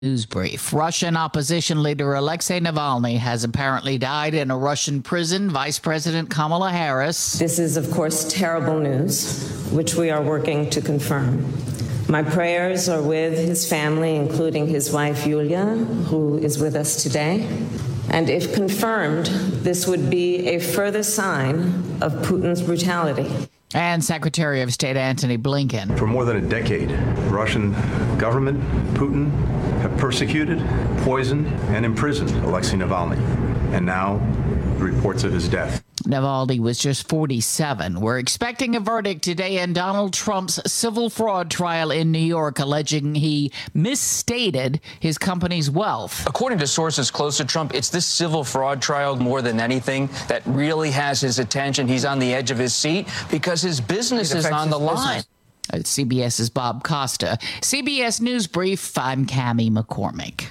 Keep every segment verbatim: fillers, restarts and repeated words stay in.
News brief. Russian opposition leader Alexei Navalny has apparently died in a Russian prison. Vice President Kamala Harris. This is, of course, terrible news, which we are working to confirm. My prayers are with his family, including his wife, Yulia, who is with us today. And if confirmed, this would be a further sign of Putin's brutality. And Secretary of State Antony Blinken. For more than a decade, the Russian government, Putin, have persecuted, poisoned, and imprisoned Alexei Navalny. And now, the reports of his death. Navalny was just forty-seven. We're expecting a verdict today in Donald Trump's civil fraud trial in New York, alleging he misstated his company's wealth. According to sources close to Trump, it's this civil fraud trial more than anything that really has his attention. He's on the edge of his seat because his business is on the line. CBS's Bob Costa. C B S News Brief, I'm Cammie McCormick.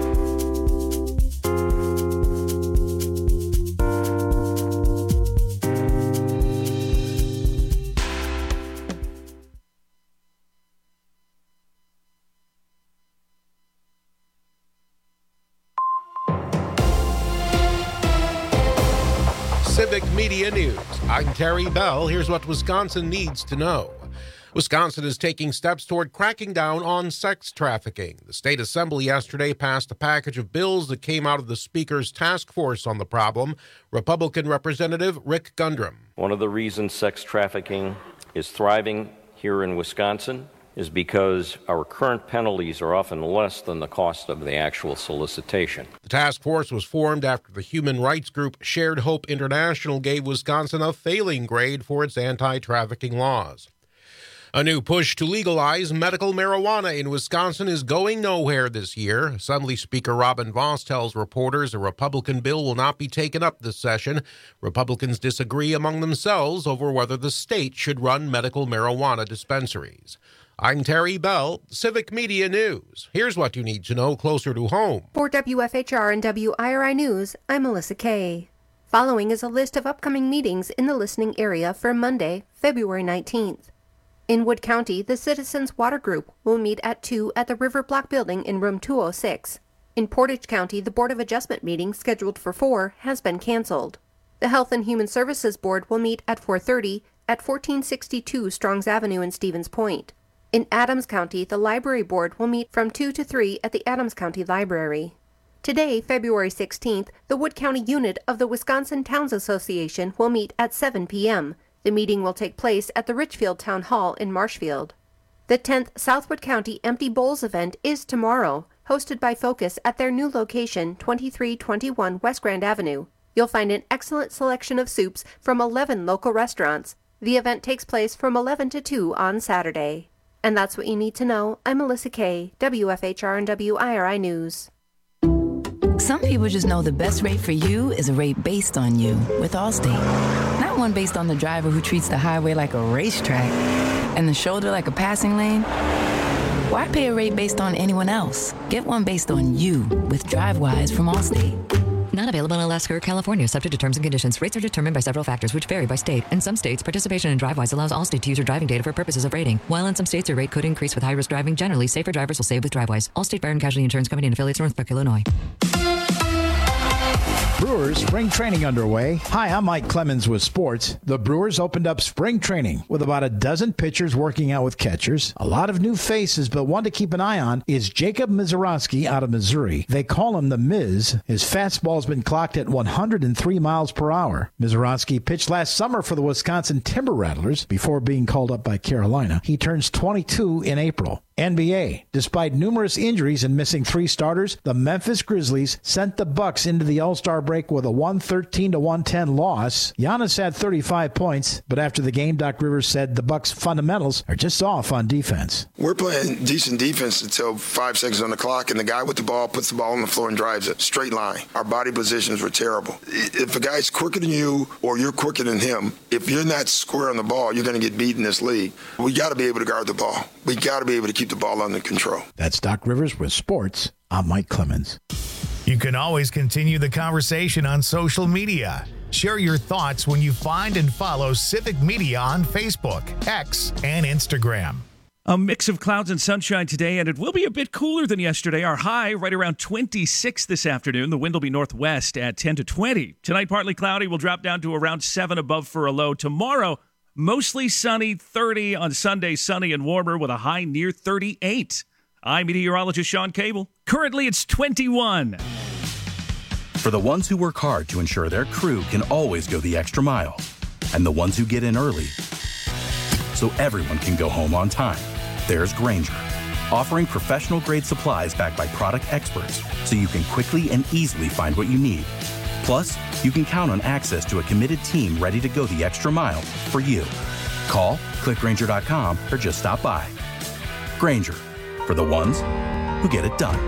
Civic Media News. I'm Terry Bell. Here's what Wisconsin needs to know. Wisconsin is taking steps toward cracking down on sex trafficking. The state assembly yesterday passed a package of bills that came out of the speaker's task force on the problem. Republican Representative Rick Gundrum. One of the reasons sex trafficking is thriving here in Wisconsin is because our current penalties are often less than the cost of the actual solicitation. The task force was formed after the human rights group Shared Hope International gave Wisconsin a failing grade for its anti-trafficking laws. A new push to legalize medical marijuana in Wisconsin is going nowhere this year. Assembly Speaker Robin Vos tells reporters a Republican bill will not be taken up this session. Republicans disagree among themselves over whether the state should run medical marijuana dispensaries. I'm Terry Bell, Civic Media News. Here's what you need to know closer to home. For W F H R and W I R I News, I'm Melissa Kay. Following is a list of upcoming meetings in the listening area for Monday, February nineteenth. In Wood County, the Citizens Water Group will meet at two at the River Block Building in room two oh six. In Portage County, the Board of Adjustment meeting scheduled for four has been canceled. The Health and Human Services Board will meet at four thirty at fourteen sixty-two Strongs Avenue in Stevens Point. In Adams County, the Library Board will meet from two to three at the Adams County Library. Today, February sixteenth, the Wood County unit of the Wisconsin Towns Association will meet at seven p.m. The meeting will take place at the Richfield Town Hall in Marshfield. The tenth Southwood County Empty Bowls event is tomorrow, hosted by Focus at their new location, twenty-three twenty-one West Grand Avenue. You'll find an excellent selection of soups from eleven local restaurants. The event takes place from eleven to two on Saturday. And that's what you need to know. I'm Melissa Kay, W F H R and W I R I News. Some people just know the best rate for you is a rate based on you with Allstate. Not one based on the driver who treats the highway like a racetrack and the shoulder like a passing lane. Why pay a rate based on anyone else? Get one based on you with DriveWise from Allstate. Not available in Alaska or California, subject to terms and conditions. Rates are determined by several factors, which vary by state. In some states, participation in DriveWise allows Allstate to use your driving data for purposes of rating. While in some states, your rate could increase with high-risk driving. Generally, safer drivers will save with DriveWise. Allstate Fire and Casualty Insurance Company and affiliates, Northbrook, Illinois. Brewers spring training underway. Hi, I'm Mike Clemens with sports. The Brewers opened up spring training with about a dozen pitchers working out with catchers. A lot of new faces, but one to keep an eye on is Jacob Mizorowski out of Missouri. They call him the Miz. His fastball's been clocked at one hundred three miles per hour. Mizorowski pitched last summer for the Wisconsin Timber Rattlers before being called up by Carolina. He turns twenty-two in April. N B A. Despite numerous injuries and missing three starters, the Memphis Grizzlies sent the Bucks into the All-Star break with a one thirteen to one ten loss. Giannis had thirty-five points, but after the game, Doc Rivers said the Bucks' fundamentals are just off on defense. We're playing decent defense until five seconds on the clock, and the guy with the ball puts the ball on the floor and drives it. Straight line. Our body positions were terrible. If a guy's quicker than you or you're quicker than him, if you're not square on the ball, you're going to get beat in this league. We got to be able to guard the ball. We got to be able to keep the ball under control. That's Doc Rivers with sports. I'm Mike Clemens. You can always continue the conversation on social media. Share your thoughts when you find and follow Civic Media on Facebook, X, and Instagram. A mix of clouds and sunshine today, and it will be a bit cooler than yesterday. Our high right around twenty-six this afternoon. The wind will be northwest at ten to twenty. Tonight, partly cloudy. We'll drop down to around seven above for a low. Tomorrow, mostly sunny, thirty. On Sunday, sunny and warmer with a high near thirty-eight. I'm meteorologist Sean Cable. Currently, it's twenty-one. For the ones who work hard to ensure their crew can always go the extra mile, and the ones who get in early so everyone can go home on time, there's Grainger, offering professional-grade supplies backed by product experts so you can quickly and easily find what you need. Plus, you can count on access to a committed team ready to go the extra mile for you. Call, click Grainger dot com, or just stop by. Grainger, for the ones who get it done.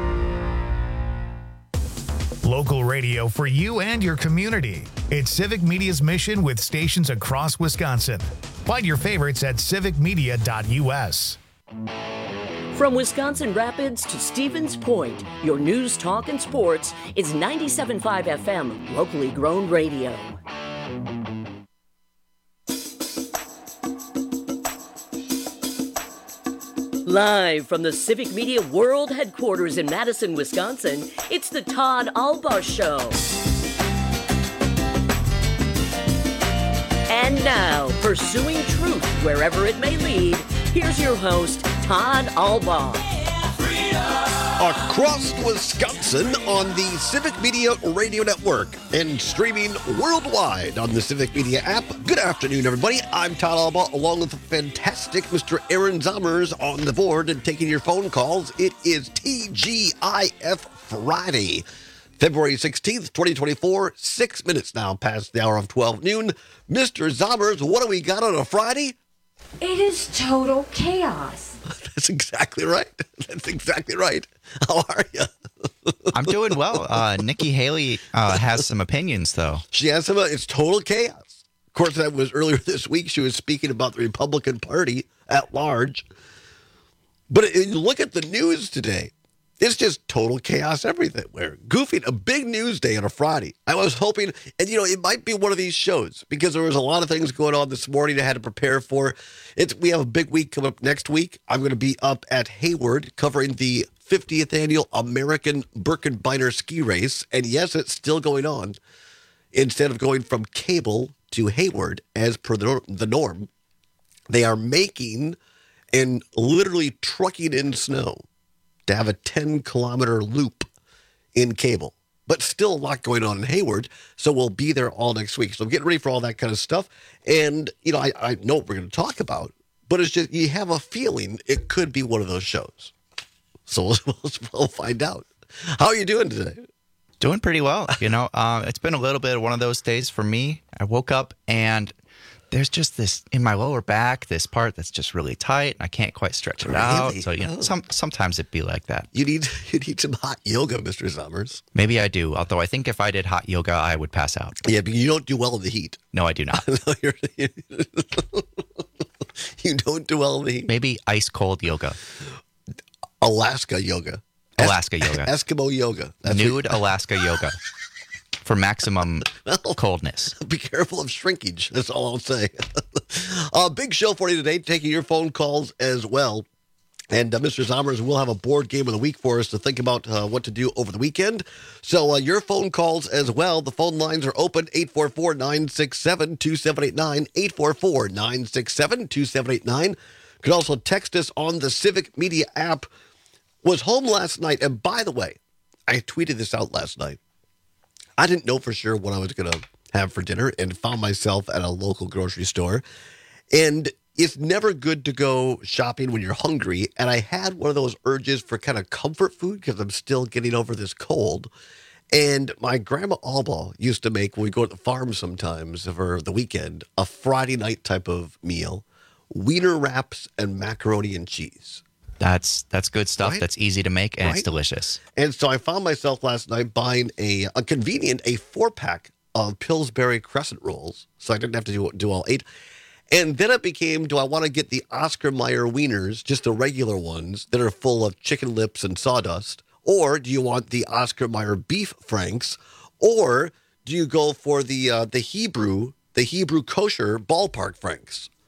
Local radio for you and your community. It's Civic Media's mission with stations across Wisconsin. Find your favorites at civic media dot u s. From Wisconsin Rapids to Stevens Point, your news, talk, and sports is ninety-seven point five F M, locally grown radio. Live from the Civic Media World Headquarters in Madison, Wisconsin, it's the Todd Alba Show. And now, pursuing truth wherever it may lead, here's your host, Todd Alba. Across Wisconsin on the Civic Media Radio Network and streaming worldwide on the Civic Media app. Good afternoon, everybody. I'm Todd Alba, along with the fantastic Mister Aaron Zommers on the board and taking your phone calls. It is T G I F Friday, February sixteenth, twenty twenty-four, six minutes now past the hour of twelve noon. Mister Zommers, what do we got on a Friday? It is total chaos. That's exactly right. That's exactly right. How are you? I'm doing well. Uh, Nikki Haley uh, has some opinions, though. She has some. It's total chaos. Of course, that was earlier this week. She was speaking about the Republican Party at large. But it, you look at the news today. It's just total chaos everywhere. Goofing, a big news day on a Friday. I was hoping, and you know, it might be one of these shows because there was a lot of things going on this morning I had to prepare for. It's we have a big week coming up next week. I'm going to be up at Hayward covering the fiftieth annual American Birkenbeiner ski race. And yes, it's still going on. Instead of going from Cable to Hayward as per the, the norm, they are making and literally trucking in snow to have a ten kilometer loop in Cable, but still a lot going on in Hayward. So we'll be there all next week. So I'm getting ready for all that kind of stuff. And, you know, I, I know what we're going to talk about, but it's just, you have a feeling it could be one of those shows. So we'll, we'll find out. How are you doing today? Doing pretty well. You know, uh, it's been a little bit of one of those days for me. I woke up and there's just this in my lower back, this part that's just really tight. And I can't quite stretch it really? out. So, you know, oh. some, sometimes it'd be like that. You need you need some hot yoga, Mister Zommers. Maybe I do. Although I think if I did hot yoga, I would pass out. Yeah, but you don't do well in the heat. No, I do not. no, you're, you don't do well in the heat. Maybe ice cold yoga. Alaska yoga. Alaska es- yoga. Eskimo yoga. That's Nude what- Alaska yoga. For maximum well, coldness. Be careful of shrinkage. That's all I'll say. A uh, big show for you today, taking your phone calls as well. And uh, Mister Zommers will have a board game of the week for us to think about uh, what to do over the weekend. So uh, your phone calls as well. The phone lines are open, eight four four, nine six seven, two seven eight nine, eight four four, nine six seven, two seven eight nine. You can also text us on the Civic Media app. Was home last night, and by the way, I tweeted this out last night. I didn't know for sure what I was going to have for dinner and found myself at a local grocery store. And it's never good to go shopping when you're hungry. And I had one of those urges for kind of comfort food because I'm still getting over this cold. And my grandma Alba used to make, when we go to the farm sometimes for the weekend, a Friday night type of meal, wiener wraps and macaroni and cheese. That's that's good stuff. Right? That's easy to make, and right? It's delicious. And so I found myself last night buying a, a convenient, a four-pack of Pillsbury crescent rolls, so I didn't have to do, do all eight. And then it became, do I want to get the Oscar Mayer wieners, just the regular ones that are full of chicken lips and sawdust, or do you want the Oscar Mayer beef franks, or do you go for the uh, the Hebrew, the Hebrew kosher ballpark franks?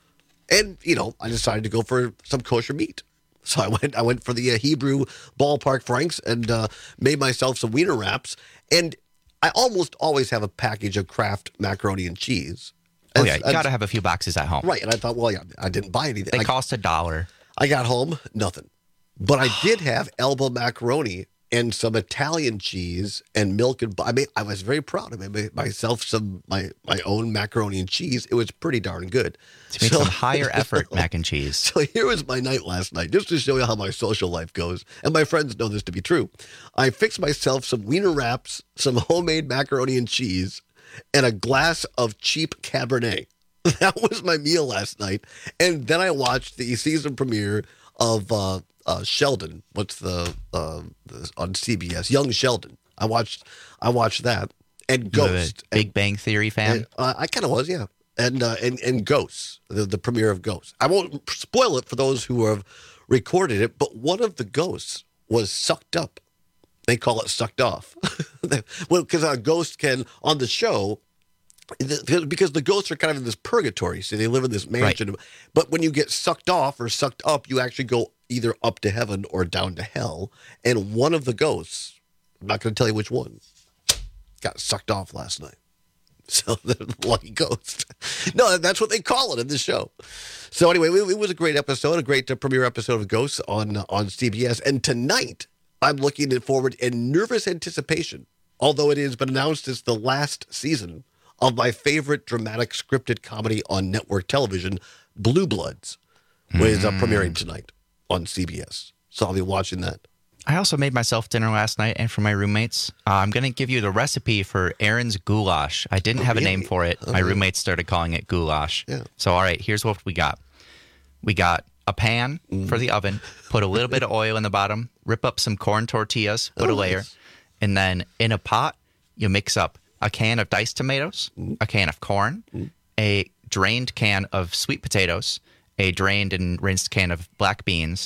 And, you know, I decided to go for some kosher meat. So I went I went for the uh, Hebrew Ballpark Franks and uh, made myself some wiener wraps. And I almost always have a package of Kraft macaroni and cheese. Oh, yeah. You got to have a few boxes at home. Right. And I thought, well, yeah, I didn't buy anything. They I, cost a dollar. I got home, nothing. But I did have elbow macaroni and some Italian cheese and milk and I mean, I was very proud. I made myself some my my own macaroni and cheese. It was pretty darn good. To make so, some higher effort mac and cheese. So here was my night last night, just to show you how my social life goes. And my friends know this to be true. I fixed myself some wiener wraps, some homemade macaroni and cheese, and a glass of cheap Cabernet. That was my meal last night. And then I watched the season premiere of uh, uh, Sheldon. What's the, uh, the on C B S? Young Sheldon. I watched. I watched that and Ghost. Big and, Bang Theory fan. And, uh, I kind of was, yeah. And uh, and and Ghosts, the, the premiere of Ghosts. I won't spoil it for those who have recorded it, but one of the ghosts was sucked up. They call it sucked off. Well, because a ghost can on the show. Because the ghosts are kind of in this purgatory, so they live in this mansion. Right. But when you get sucked off or sucked up, you actually go either up to heaven or down to hell. And one of the ghosts, I'm not going to tell you which one, got sucked off last night. So the lucky ghost. No, that's what they call it in the show. So anyway, it was a great episode, a great uh, premiere episode of Ghosts on uh, on C B S. And tonight, I'm looking forward in nervous anticipation, although it has been announced as the last season of my favorite dramatic scripted comedy on network television, Blue Bloods, mm. which is uh, premiering tonight on C B S. So I'll be watching that. I also made myself dinner last night and for my roommates. Uh, I'm going to give you the recipe for Aaron's goulash. I didn't oh, have really? a name for it. Okay. My roommates started calling it goulash. Yeah. So, all right, here's what we got. We got a pan mm. for the oven, put a little bit of oil in the bottom, rip up some corn tortillas, put oh, a layer, nice. And then in a pot, you mix up a can of diced tomatoes, mm. a can of corn, mm. a drained can of sweet potatoes, a drained and rinsed can of black beans,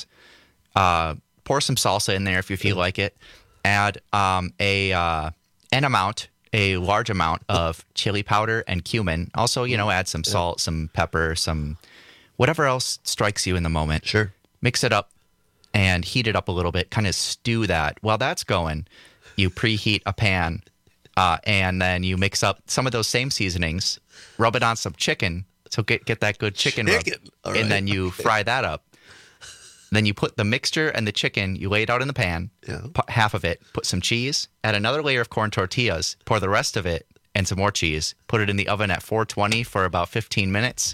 uh, pour some salsa in there if you feel mm. like it, add um, a uh, an amount, a large amount of chili powder and cumin. Also, you know, add some salt, some pepper, some whatever else strikes you in the moment. Sure. Mix it up and heat it up a little bit, kind of stew that. While that's going, you preheat a pan. Uh, and then you mix up some of those same seasonings, rub it on some chicken, so get get that good chicken, chicken. rub, right. And then you fry that up. Then you put the mixture and the chicken, you lay it out in the pan, yeah. put half of it, put some cheese, add another layer of corn tortillas, pour the rest of it, and some more cheese. Put it in the oven at four twenty for about fifteen minutes.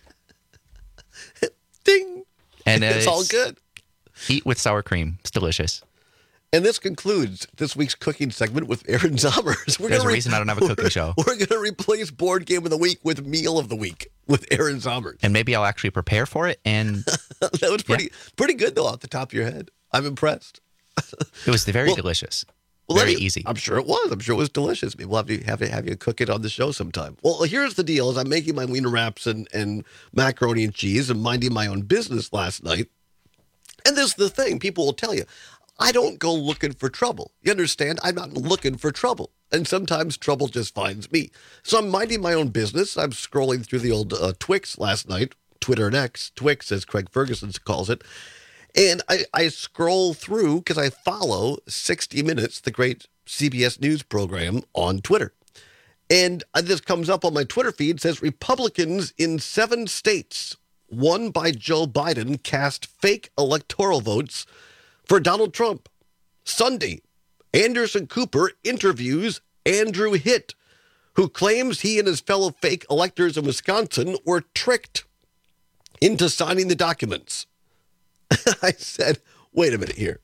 Ding! And it's, it's all good. Eat with sour cream. It's delicious. And this concludes this week's cooking segment with Aaron Zommers. We're There's a re- reason I don't have a cooking show. We're going to replace Board Game of the Week with Meal of the Week with Aaron Zommers. And maybe I'll actually prepare for it. And that was pretty yeah. pretty good, though, off the top of your head. I'm impressed. It was very well, delicious. Well, very me, easy. I'm sure it was. I'm sure it was delicious. Maybe we'll have to have, to have you cook it on the show sometime. Well, here's the deal. As I'm making my wiener wraps and, and macaroni and cheese and minding my own business last night. And this is the thing. People will tell you. I don't go looking for trouble. You understand? I'm not looking for trouble. And sometimes trouble just finds me. So I'm minding my own business. I'm scrolling through the old uh, Twix last night, Twitter and X, Twix as Craig Ferguson calls it. And I, I scroll through because I follow sixty minutes, the great C B S News program, on Twitter. And this comes up on my Twitter feed, says Republicans in seven states, won by Joe Biden, cast fake electoral votes for Donald Trump. Sunday, Anderson Cooper interviews Andrew Hitt, who claims he and his fellow fake electors in Wisconsin were tricked into signing the documents. I said, wait a minute here.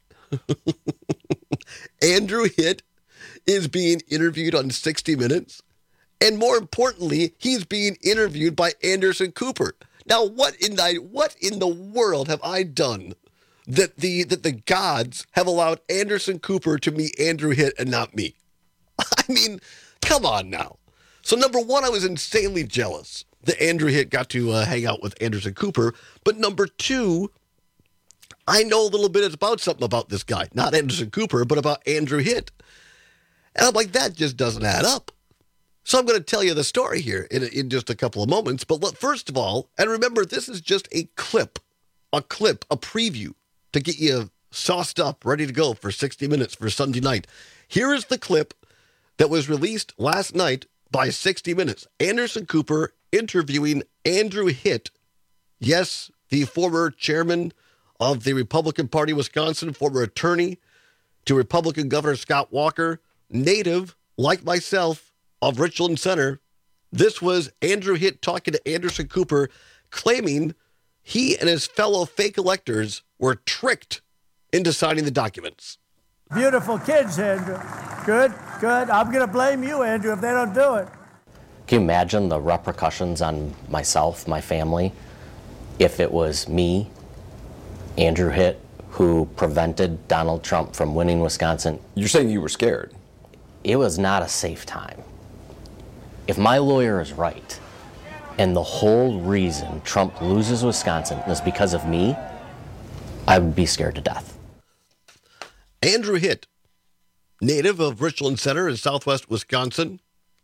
Andrew Hitt is being interviewed on sixty minutes, and more importantly, he's being interviewed by Anderson Cooper. Now, what in the, what in the world have I done that the that the gods have allowed Anderson Cooper to meet Andrew Hitt and not me? I mean, come on now. So number one, I was insanely jealous that Andrew Hitt got to uh, hang out with Anderson Cooper. But number two, I know a little bit about something about this guy. Not Anderson Cooper, but about Andrew Hitt. And I'm like, that just doesn't add up. So I'm going to tell you the story here in, in just a couple of moments. But look, first of all, and remember, this is just a clip, a clip, a preview to get you sauced up, ready to go for sixty minutes for Sunday night. Here is the clip that was released last night by sixty minutes. Anderson Cooper interviewing Andrew Hitt. Yes, the former chairman of the Republican Party of Wisconsin, former attorney to Republican Governor Scott Walker, native, like myself, of Richland Center. This was Andrew Hitt talking to Anderson Cooper, claiming he and his fellow fake electors were tricked into signing the documents. Beautiful kids, Andrew. Good, good. I'm going to blame you, Andrew, if they don't do it. Can you imagine the repercussions on myself, my family, if it was me, Andrew Hitt, who prevented Donald Trump from winning Wisconsin? You're saying you were scared? It was not a safe time. If my lawyer is right, and the whole reason Trump loses Wisconsin is because of me, I would be scared to death. Andrew Hitt, native of Richland Center in southwest Wisconsin,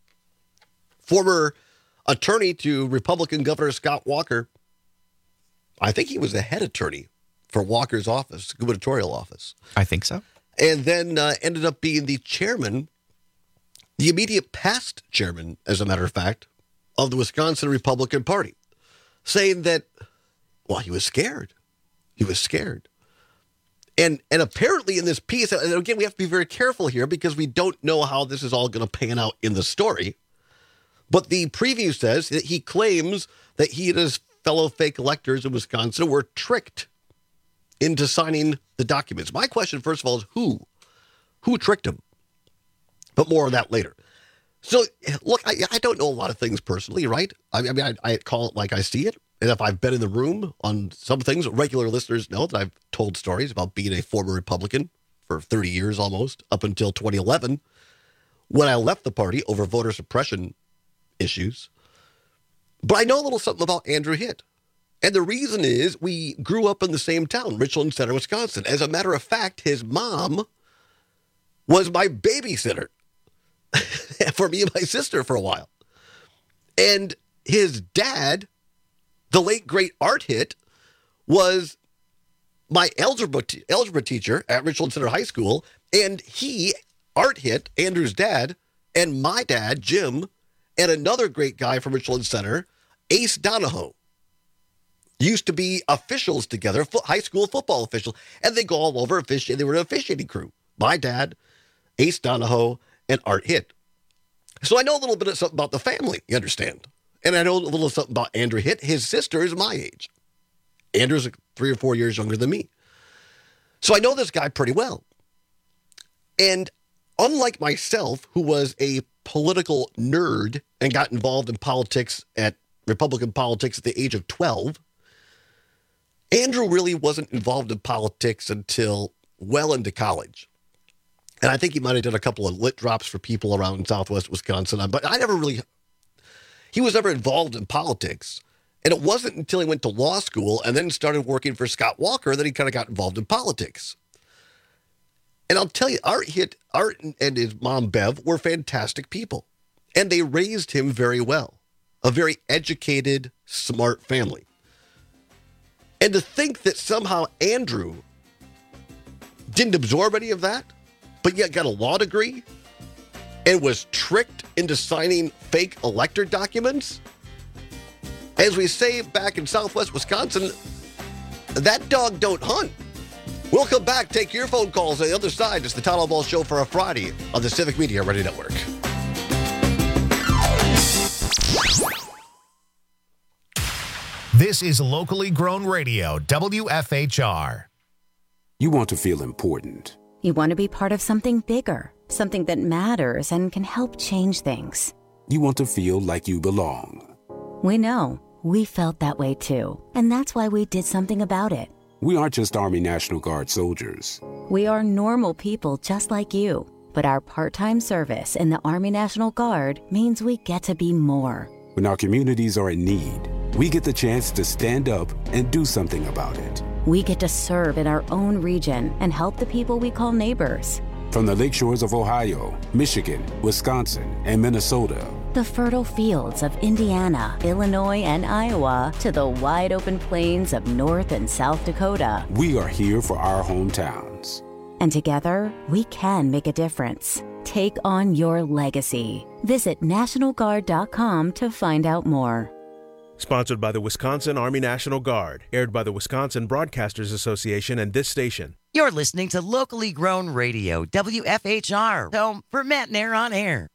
former attorney to Republican Governor Scott Walker. I think he was the head attorney for Walker's office, gubernatorial office. I think so. And then uh, ended up being the chairman, the immediate past chairman, as a matter of fact, of the Wisconsin Republican Party, saying that, well, he was scared. He was scared. And and apparently in this piece, and again, we have to be very careful here because we don't know how this is all going to pan out in the story. But the preview says that he claims that he and his fellow fake electors in Wisconsin were tricked into signing the documents. My question, first of all, is who? Who tricked him? But more on that later. So, look, I, I don't know a lot of things personally, right? I, I mean, I, I call it like I see it. And if I've been in the room on some things, regular listeners know that I've told stories about being a former Republican for thirty years almost, up until twenty eleven, when I left the party over voter suppression issues. But I know a little something about Andrew Hitt. And the reason is we grew up in the same town, Richland Center, Wisconsin. As a matter of fact, his mom was my babysitter for me and my sister for a while. And his dad, the late, great Art Hitt, was my algebra, t- algebra teacher at Richland Center High School. And he, Art Hitt, Andrew's dad, and my dad, Jim, and another great guy from Richland Center, Ace Donahoe, used to be officials together, fo- high school football officials. And they go all over officiating. They were an officiating crew. My dad, Ace Donahoe, and Art Hitt. So I know a little bit of something about the family, you understand? And I know a little something about Andrew Hitt. His sister is my age. Andrew's three or four years younger than me. So I know this guy pretty well. And unlike myself, who was a political nerd and got involved in politics at Republican politics at the age of twelve, Andrew really wasn't involved in politics until well into college. And I think he might have done a couple of lit drops for people around southwest Wisconsin. But I never really, he was never involved in politics. And it wasn't until he went to law school and then started working for Scott Walker that he kind of got involved in politics. And I'll tell you, Art Hitt, Art and his mom, Bev, were fantastic people. And they raised him very well. A very educated, smart family. And to think that somehow Andrew didn't absorb any of that, but yet got a law degree and was tricked into signing fake elector documents. As we say back in southwest Wisconsin, that dog don't hunt. We'll come back, take your phone calls on the other side. It's the Todd Ball Show for a Friday on the Civic Media Radio Network. This is locally grown radio, W F H R. You want to feel important. You want to be part of something bigger, something that matters and can help change things. You want to feel like you belong. We know. We felt that way too. And that's why we did something about it. We aren't just Army National Guard soldiers. We are normal people just like you. But our part-time service in the Army National Guard means we get to be more. When our communities are in need, we get the chance to stand up and do something about it. We get to serve in our own region and help the people we call neighbors. From the lakeshores of Ohio, Michigan, Wisconsin, and Minnesota, The fertile fields of Indiana, Illinois, and Iowa to the wide open plains of North and South Dakota. We are here for our hometowns. And together, we can make a difference. Take on your legacy. Visit National Guard dot com to find out more. Sponsored by the Wisconsin Army National Guard. Aired by the Wisconsin Broadcasters Association and this station. You're listening to locally grown radio, W F H R, home for Matt Nair on Air.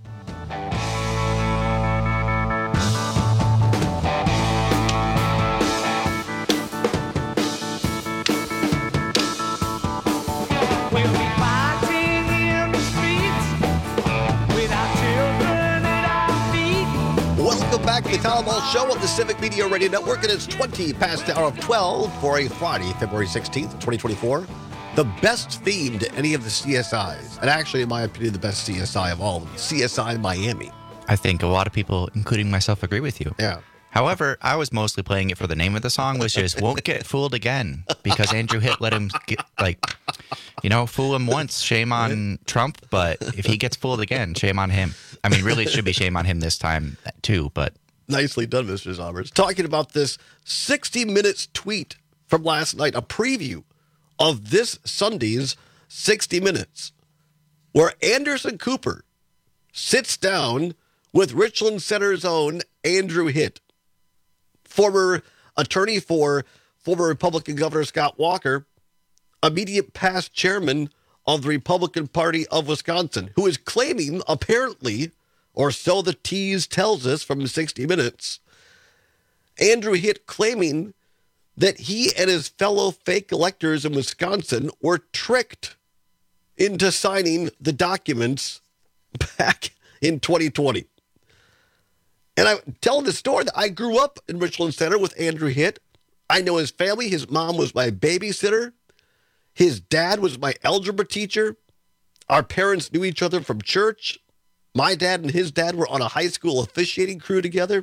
Welcome back to the Town Hall Show on the Civic Media Radio Network. It is twenty past the hour of twelve for a Friday, February sixteenth, twenty twenty-four. The best theme to any of the C S Is, and actually, in my opinion, the best C S I of all of them, C S I Miami. I think a lot of people, including myself, agree with you. Yeah. However, I was mostly playing it for the name of the song, which is Won't Get Fooled Again, because Andrew Hitt let him, get, like, you know, fool him once, shame on Trump, but if he gets fooled again, shame on him. I mean, really, it should be shame on him this time, too, but... Nicely done, Mister Zommers. Talking about this sixty minutes tweet from last night, a preview of this Sunday's sixty minutes, where Anderson Cooper sits down with Richland Center's own Andrew Hitt, former attorney for former Republican Governor Scott Walker, immediate past chairman of the Republican Party of Wisconsin, who is claiming, apparently, or so the tease tells us from sixty minutes, Andrew Hitt claiming that he and his fellow fake electors in Wisconsin were tricked into signing the documents back in twenty twenty. And I'm telling the story that I grew up in Richland Center with Andrew Hitt. I know his family. His mom was my babysitter. His dad was my algebra teacher. Our parents knew each other from church. My dad and his dad were on a high school officiating crew together.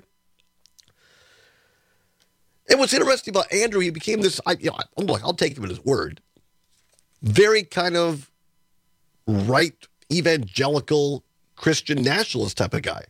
And what's interesting about Andrew, he became this, I, you know, I'm like, I'll take him at his word, very kind of right, evangelical, Christian nationalist type of guy.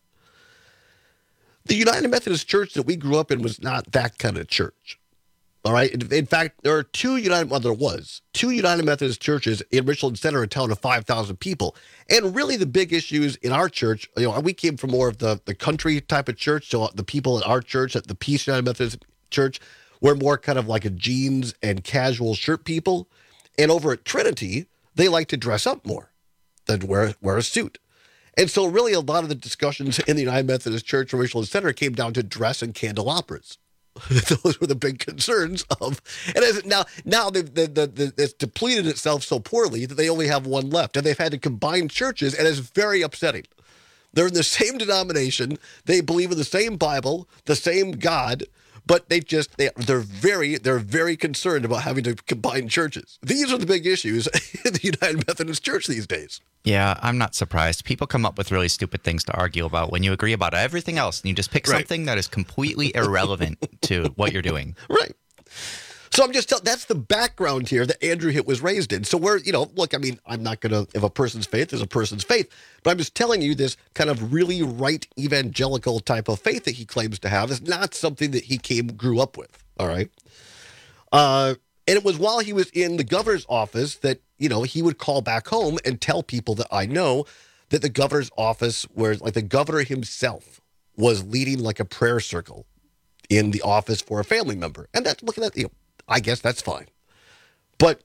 The United Methodist Church that we grew up in was not that kind of church. All right. In, in fact, there are two United, well, there was two United Methodist churches in Richland Center, a town of five thousand people. And really the big issues in our church, you know, we came from more of the, the country type of church. So the people in our church at the Peace United Methodist Church were more kind of like a jeans and casual shirt people. And over at Trinity, they like to dress up more than wear, wear a suit. And so really a lot of the discussions in the United Methodist Church or Richland Center came down to dress and candelabras. Those were the big concerns of, and as now, now they've, the, the, the, it's depleted itself so poorly that they only have one left, and they've had to combine churches, and it's very upsetting. They're in the same denomination, they believe in the same Bible, the same God, but they just they, they're very they're very concerned about having to combine churches. These are the big issues in the United Methodist Church these days. Yeah, I'm not surprised. People come up with really stupid things to argue about when you agree about everything else and you just pick right. something that is completely irrelevant to what you're doing. Right. So I'm just telling, that's the background here that Andrew Hitt was raised in. So we're, you know, look, I mean, I'm not going to, if a person's faith is a person's faith, but I'm just telling you this kind of really right evangelical type of faith that he claims to have is not something that he came, grew up with. All right. Uh, and it was while he was in the governor's office that, you know, he would call back home and tell people that I know that the governor's office, where like the governor himself was leading like a prayer circle in the office for a family member. And that's looking at, you know, I guess that's fine. But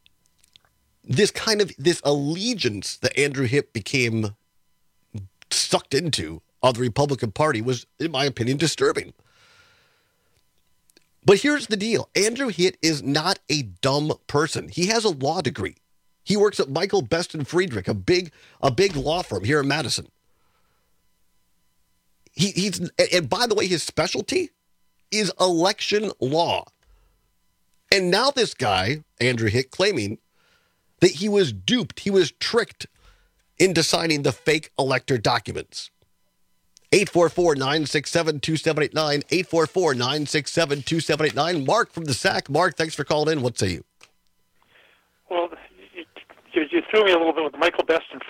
this kind of, this allegiance that Andrew Hitt became sucked into of the Republican Party was, in my opinion, disturbing. But here's the deal. Andrew Hitt is not a dumb person. He has a law degree. He works at Michael Best and Friedrich, a big, a big law firm here in Madison. He, he's, and by the way, his specialty is election law. And now this guy, Andrew Hitt, claiming that he was duped, he was tricked into signing the fake elector documents. eight four four, nine six seven, two seven eight nine, eight four four, nine six seven, two seven eight nine. Mark from the S A C. Mark, thanks for calling in. What say you? Well, you, you, you threw me a little bit with Michael Best and Friedrich.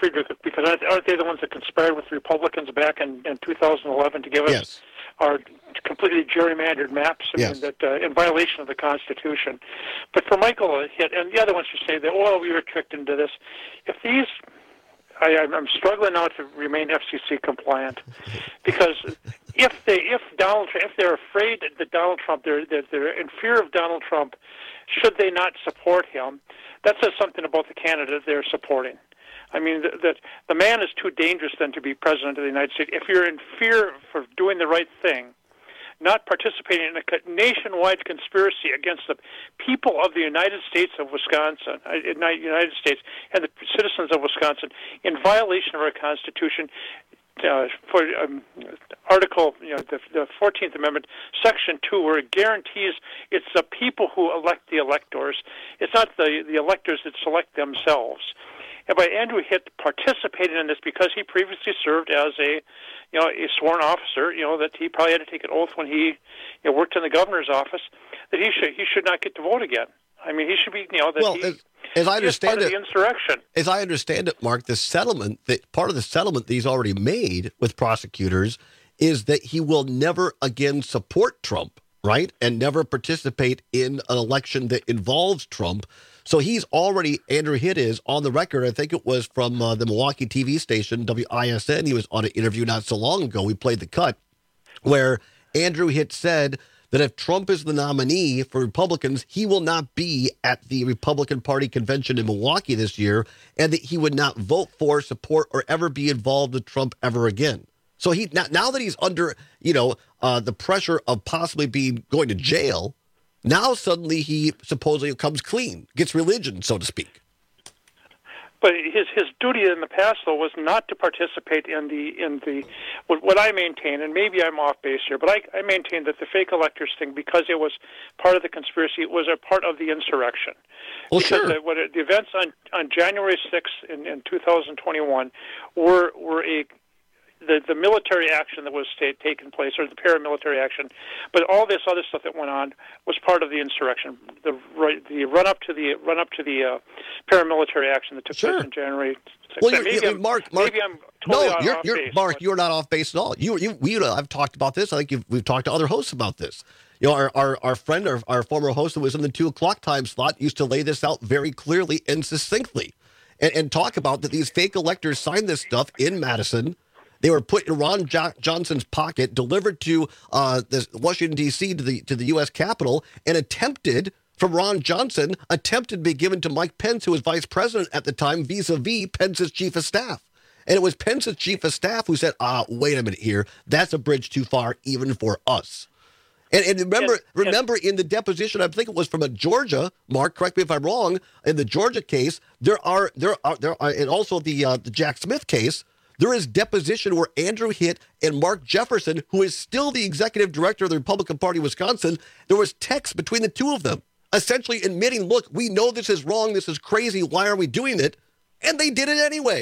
because aren't, aren't they the ones that conspired with Republicans back in, in two thousand eleven to give us yes. our completely gerrymandered maps, I yes. mean, that uh, in violation of the Constitution. But for Michael hit, and the other ones who say that, oh, we were tricked into this. If these, I, I'm struggling now to remain F C C compliant, because if they, if Donald, if they're afraid that Donald Trump, they're that they're in fear of Donald Trump, should they not support him? That says something about the candidate they're supporting. I mean, that the, the man is too dangerous then to be president of the United States. If you're in fear for doing the right thing, not participating in a nationwide conspiracy against the people of the United States of Wisconsin, uh, United States, and the citizens of Wisconsin, in violation of our Constitution, uh, for um, Article, you know, the, the fourteenth Amendment, Section two, where it guarantees it's the people who elect the electors. It's not the, the electors that select themselves. And by Andrew Hitt participating in this because he previously served as a, you know, a sworn officer, you know, that he probably had to take an oath when he, you know, worked in the governor's office, that he should he should not get to vote again. I mean, he should be, you know, that well, he, as, as I he understand is part it, of the insurrection. As I understand it, Mark, the settlement that part of the settlement that he's already made with prosecutors is that he will never again support Trump, right, and never participate in an election that involves Trump. So he's already, Andrew Hitt is, on the record, I think it was from uh, the Milwaukee T V station, W I S N, he was on an interview not so long ago, we played the cut, where Andrew Hitt said that if Trump is the nominee for Republicans, he will not be at the Republican Party convention in Milwaukee this year, and that he would not vote for, support, or ever be involved with Trump ever again. So he now, now that he's under, you know, uh, the pressure of possibly being going to jail, now suddenly he supposedly comes clean, gets religion, so to speak. But his his duty in the past, though, was not to participate in the in the what, what I maintain, and maybe I'm off base here, but I, I maintain that the fake electors thing, because it was part of the conspiracy, it was a part of the insurrection. Well, because sure. the, what it, the events on, on January sixth in, in two thousand twenty-one were were a the the military action that was ta- taking place, or the paramilitary action, but all this other stuff that went on was part of the insurrection. The right, the run up to the run up to the uh, paramilitary action that took Sure. place in January sixth. Well, you're, maybe, you're, I'm, Mark, Mark, maybe I'm totally no, off, you're, off you're, base. Mark, you're not off base at all. You, you, we, uh, I've talked about this. I think you've, we've talked to other hosts about this. You know, our our, our friend, our, our former host that was in the two o'clock time slot used to lay this out very clearly and succinctly, and, and talk about that these fake electors signed this stuff in Madison. They were put in Ron jo- Johnson's pocket, delivered to uh, the Washington D C to the to the U S Capitol, and attempted from Ron Johnson attempted to be given to Mike Pence, who was vice president at the time, vis-a-vis Pence's chief of staff. And it was Pence's chief of staff who said, "Ah, wait a minute here, that's a bridge too far even for us." And, and remember, and, remember in the deposition, I think it was from a Georgia, Mark, correct me if I'm wrong, in the Georgia case, there are there are there are, and also the uh, the Jack Smith case. There is deposition where Andrew Hitt and Mark Jefferson, who is still the executive director of the Republican Party of Wisconsin, there was text between the two of them, essentially admitting, look, we know this is wrong, this is crazy, why are we doing it? And they did it anyway.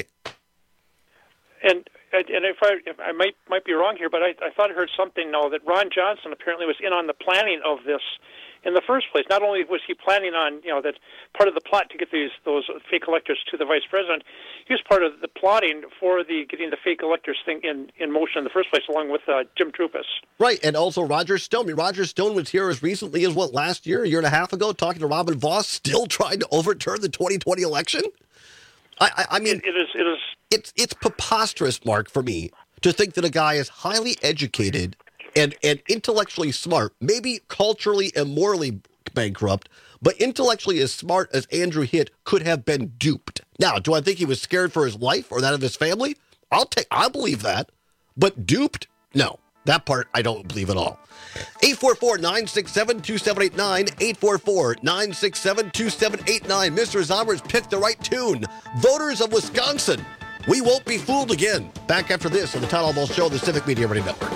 And and if I if I might might be wrong here, but I, I thought I heard something now that Ron Johnson apparently was in on the planning of this in the first place. Not only was he planning on, you know, that part of the plot to get these those fake electors to the vice president, he was part of the plotting for the getting the fake electors thing in, in motion in the first place, along with uh, Jim Trupis. Right, and also Roger Stone. I mean, Roger Stone was here as recently as, what, last year, a year and a half ago, talking to Robin Voss, still trying to overturn the twenty twenty election? I, I, I mean, it, it is it is it's it's preposterous, Mark, for me to think that a guy is highly educated and and intellectually smart, maybe culturally and morally bankrupt, but intellectually as smart as Andrew Hitt could have been duped. Now, do I think he was scared for his life or that of his family? I'll take, I believe that, but duped? No, that part I don't believe at all. eight four four, nine six seven, two seven eight nine, eight four four, nine six seven, two seven eight nine. Mister Zommers picked the right tune. Voters of Wisconsin, we won't be fooled again. Back after this on the Town Hall Ball Show, the Civic Media Radio Network.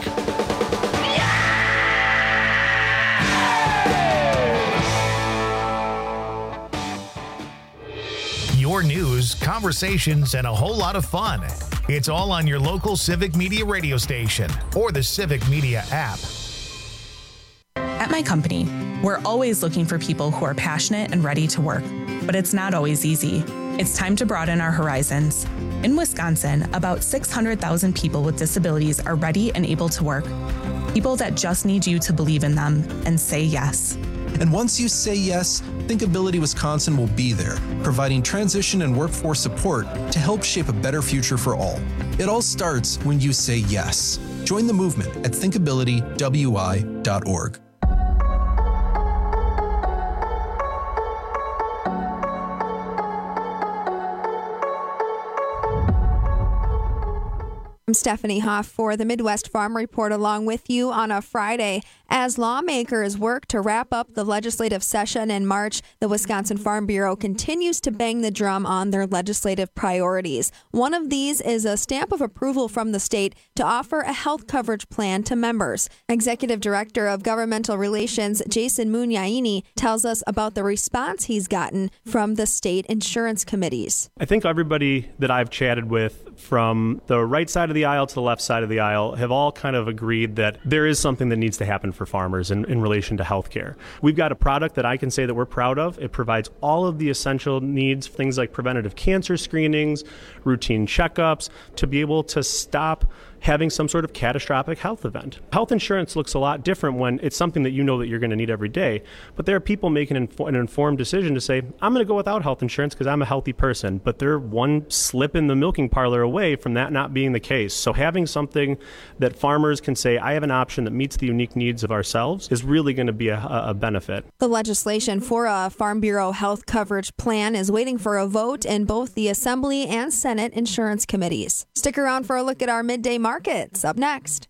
Your news, conversations, and a whole lot of fun. It's all on your local Civic Media radio station or the Civic Media app. At my company, we're always looking for people who are passionate and ready to work, but it's not always easy. It's time to broaden our horizons. In Wisconsin, about six hundred thousand people with disabilities are ready and able to work. People that just need you to believe in them and say yes. And once you say yes, Thinkability Wisconsin will be there, providing transition and workforce support to help shape a better future for all. It all starts when you say yes. Join the movement at thinkability w i dot org. I'm Stephanie Hoff for the Midwest Farm Report, along with you on a Friday. As lawmakers work to wrap up the legislative session in March, the Wisconsin Farm Bureau continues to bang the drum on their legislative priorities. One of these is a stamp of approval from the state to offer a health coverage plan to members. Executive Director of Governmental Relations, Jason Munyaini, tells us about the response he's gotten from the state insurance committees. I think everybody that I've chatted with from the right side of the aisle to the left side of the aisle have all kind of agreed that there is something that needs to happen for farmers in, in relation to health care. We've got a product that I can say that we're proud of. It provides all of the essential needs, things like preventative cancer screenings, routine checkups, to be able to stop having some sort of catastrophic health event. Health insurance looks a lot different when it's something that you know that you're going to need every day, but there are people making an, inf- an informed decision to say, I'm going to go without health insurance because I'm a healthy person, but they're one slip in the milking parlor away from that not being the case. So having something that farmers can say, I have an option that meets the unique needs of ourselves is really going to be a, a benefit. The legislation for a Farm Bureau health coverage plan is waiting for a vote in both the Assembly and Senate insurance committees. Stick around for a look at our midday market. Markets up next.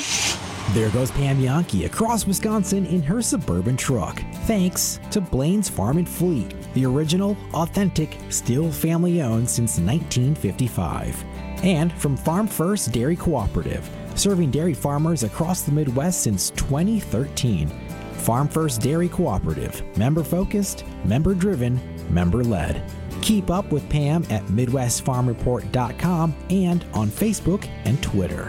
There goes Pam Yankee across Wisconsin in her suburban truck. Thanks to Blaine's Farm and Fleet, the original, authentic, still family owned since nineteen fifty-five. And from Farm First Dairy Cooperative, serving dairy farmers across the Midwest since twenty thirteen. Farm First Dairy Cooperative, member focused, member driven, member led. Keep up with Pam at midwest farm report dot com and on Facebook and Twitter.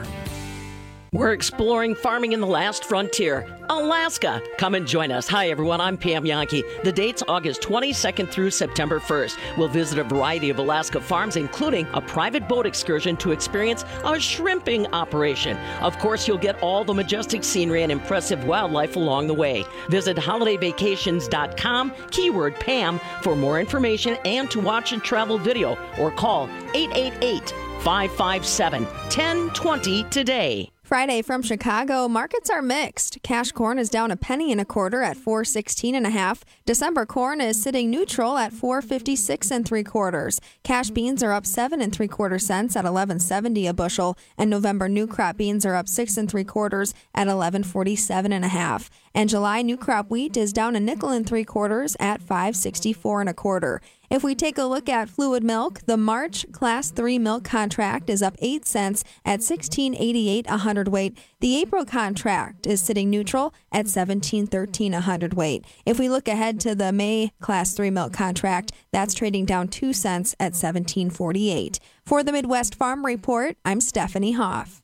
We're exploring farming in the last frontier, Alaska. Come and join us. Hi, everyone. I'm Pam Yankee. The date's August twenty-second through September first. We'll visit a variety of Alaska farms, including a private boat excursion to experience a shrimping operation. Of course, you'll get all the majestic scenery and impressive wildlife along the way. Visit holiday vacations dot com, keyword Pam, for more information and to watch a travel video, or call eight eight eight, five five seven, one zero two zero today. Friday from Chicago, markets are mixed. Cash corn is down a penny and a quarter at four sixteen and a half. December corn is sitting neutral at four fifty-six and three quarters. Cash beans are up seven and three quarter cents at eleven seventy a bushel, and November new crop beans are up six and three quarters at eleven forty-seven and a half. And July new crop wheat is down a nickel and three quarters at five sixty-four and a quarter. If we take a look at fluid milk, the March Class three milk contract is up eight cents at sixteen eighty-eight a hundredweight. The April contract is sitting neutral at seventeen thirteen a hundredweight. If we look ahead to the May Class three milk contract, that's trading down two cents at seventeen forty-eight. For the Midwest Farm Report, I'm Stephanie Hoff.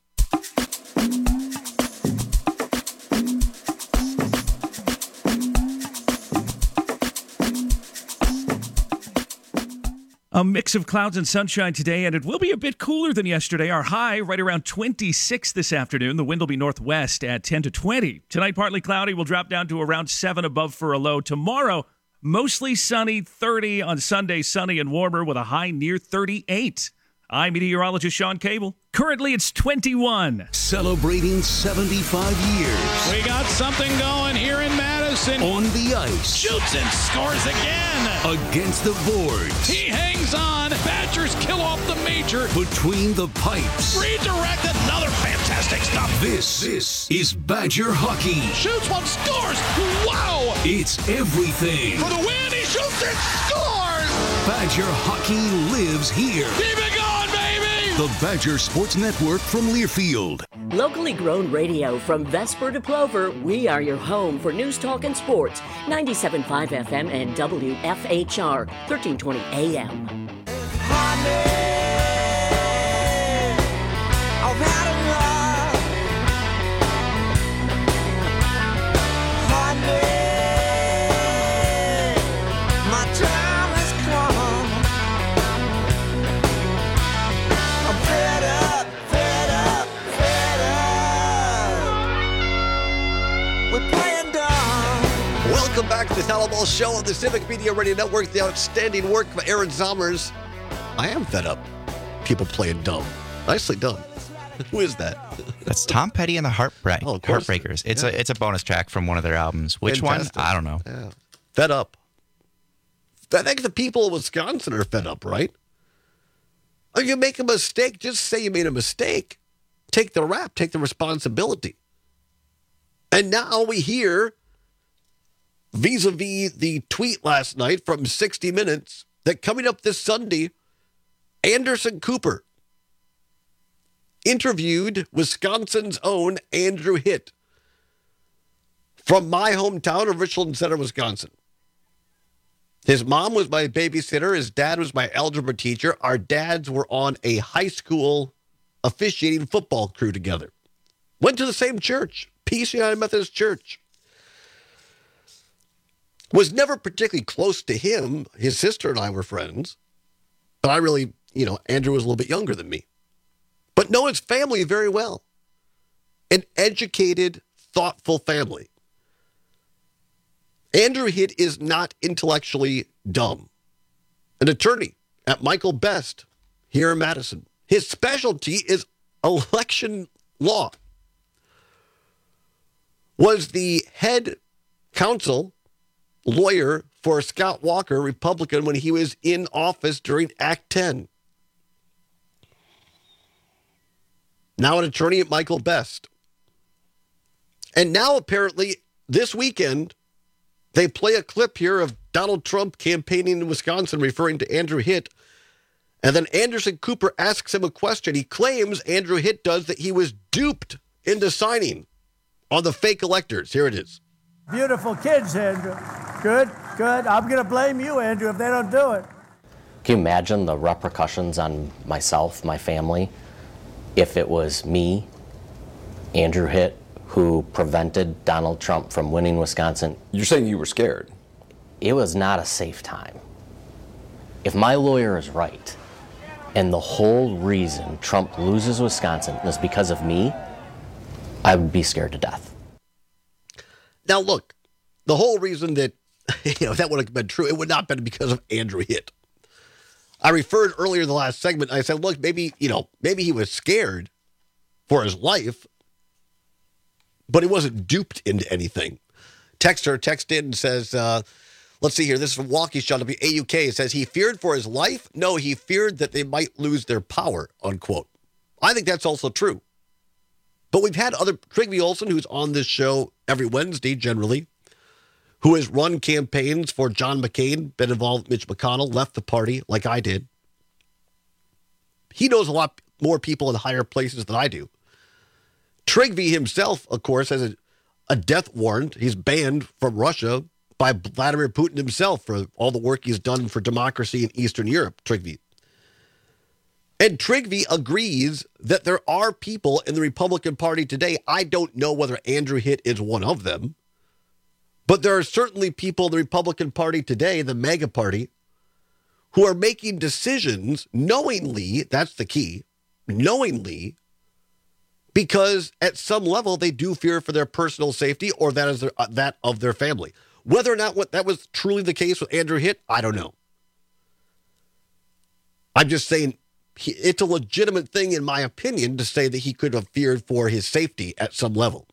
A mix of clouds and sunshine today, and it will be a bit cooler than yesterday. Our high right around twenty-six this afternoon. The wind will be northwest at ten to twenty. Tonight, partly cloudy. We'll drop down to around seven above for a low. Tomorrow, mostly sunny, thirty. On Sunday, sunny and warmer with a high near thirty-eight. I'm meteorologist Sean Cable. Currently, it's twenty-one. Celebrating seventy-five years. We got something going here in Madison. On the ice. Shoots and scores again. Against the boards. He hangs on. Badgers kill off the major. Between the pipes. Redirect, another fantastic stop. This, this is Badger hockey. Shoots one, scores. Wow. It's everything. For the win, he shoots and scores. Badger hockey lives here. Keep it going, baby. The Badger Sports Network from Learfield. Locally grown radio from Vesper to Plover, we are your home for news, talk, and sports. ninety-seven point five F M and W F H R, thirteen twenty A M. Powerball show on the Civic Media Radio Network. The outstanding work of Aaron Zomers. I am fed up. People playing dumb. Nicely done. Who is that? That's Tom Petty and the Heartbreak, Oh, of course. Heartbreakers. It's Yeah. a it's a bonus track from one of their albums. Which Fantastic. one? I don't know. Yeah. Fed up. I think the people of Wisconsin are fed up, right? If you make a mistake, just say you made a mistake. Take the rap, take the responsibility. And now we hear, vis-a-vis the tweet last night from sixty minutes, that coming up this Sunday, Anderson Cooper interviewed Wisconsin's own Andrew Hitt from my hometown of Richland Center, Wisconsin. His mom was my babysitter. His dad was my algebra teacher. Our dads were on a high school officiating football crew together. Went to the same church, Peace United Methodist Church. Was never particularly close to him. His sister and I were friends. But I really, you know, Andrew was a little bit younger than me. But know his family very well. An educated, thoughtful family. Andrew Hitt is not intellectually dumb. An attorney at Michael Best here in Madison. His specialty is election law. Was the head counsel lawyer for Scott Walker, Republican, when he was in office during Act ten. Now an attorney at Michael Best. And now apparently this weekend, they play a clip here of Donald Trump campaigning in Wisconsin, referring to Andrew Hitt. And then Anderson Cooper asks him a question. He claims, Andrew Hitt does, that he was duped into signing on the fake electors. Here it is. Beautiful kids, Andrew. Good, good. I'm going to blame you, Andrew, if they don't do it. Can you imagine the repercussions on myself, my family, if it was me, Andrew Hitt, who prevented Donald Trump from winning Wisconsin? You're saying you were scared? It was not a safe time. If my lawyer is right, and the whole reason Trump loses Wisconsin is because of me, I would be scared to death. Now, look, the whole reason that, you know, that would have been true, it would not have been because of Andrew Hitt. I referred earlier in the last segment, I said, look, maybe, you know, maybe he was scared for his life, but he wasn't duped into anything. Texter text in and says, uh, let's see here, this is from Waukesha, W A U K. It says, he feared for his life? No, he feared that they might lose their power, unquote. I think that's also true. But we've had other, Trygve Olsen, who's on this show every Wednesday generally, who has run campaigns for John McCain, been involved with Mitch McConnell, left the party like I did. He knows a lot more people in higher places than I do. Trygve himself, of course, has a, a death warrant. He's banned from Russia by Vladimir Putin himself for all the work he's done for democracy in Eastern Europe, Trygve. And Trygve agrees that there are people in the Republican Party today. I don't know whether Andrew Hitt is one of them, but there are certainly people in the Republican Party today, the MAGA party, who are making decisions knowingly, that's the key, knowingly, because at some level they do fear for their personal safety or that is their, uh, that of their family. Whether or not what that was truly the case with Andrew Hitt, I don't know. I'm just saying he, it's a legitimate thing, in my opinion, to say that he could have feared for his safety at some level.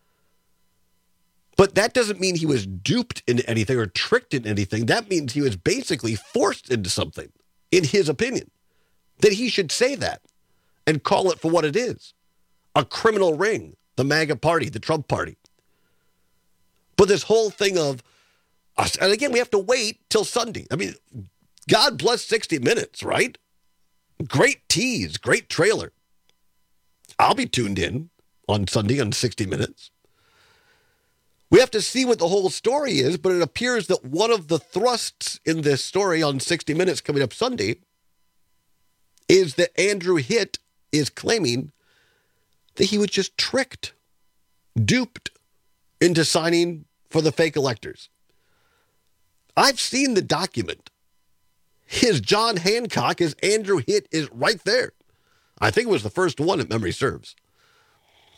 But that doesn't mean he was duped into anything or tricked into anything. That means he was basically forced into something, in his opinion, that he should say that and call it for what it is. A criminal ring, the MAGA party, the Trump party. But this whole thing of, and again, we have to wait till Sunday. I mean, God bless sixty minutes, right? Great tease, great trailer. I'll be tuned in on Sunday on sixty minutes. We have to see what the whole story is, but it appears that one of the thrusts in this story on sixty minutes coming up Sunday is that Andrew Hitt is claiming that he was just tricked, duped into signing for the fake electors. I've seen the document. His John Hancock, his Andrew Hitt is right there. I think it was the first one, if memory serves.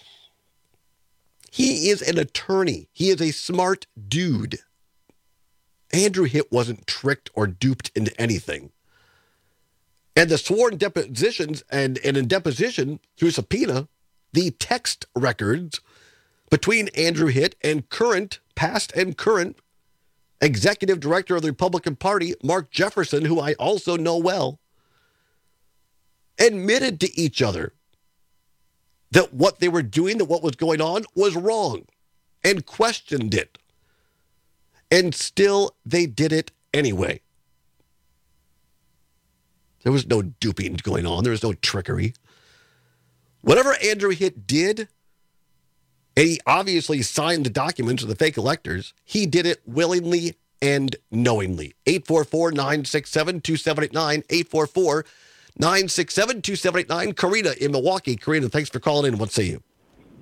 He is an attorney. He is a smart dude. Andrew Hitt wasn't tricked or duped into anything. And the sworn depositions and, and in deposition through subpoena, the text records between Andrew Hitt and current, past and current executive director of the Republican Party, Mark Jefferson, who I also know well, admitted to each other that what they were doing, that what was going on was wrong, and questioned it. And still they did it anyway. There was no duping going on. There was no trickery. Whatever Andrew Hitt did, and he obviously signed the documents of the fake electors, he did it willingly and knowingly. eight four four, nine six seven, two seven eight nine, eight four four, nine six seven, two seven eight nine. Karina in Milwaukee. Karina, thanks for calling in. What say you?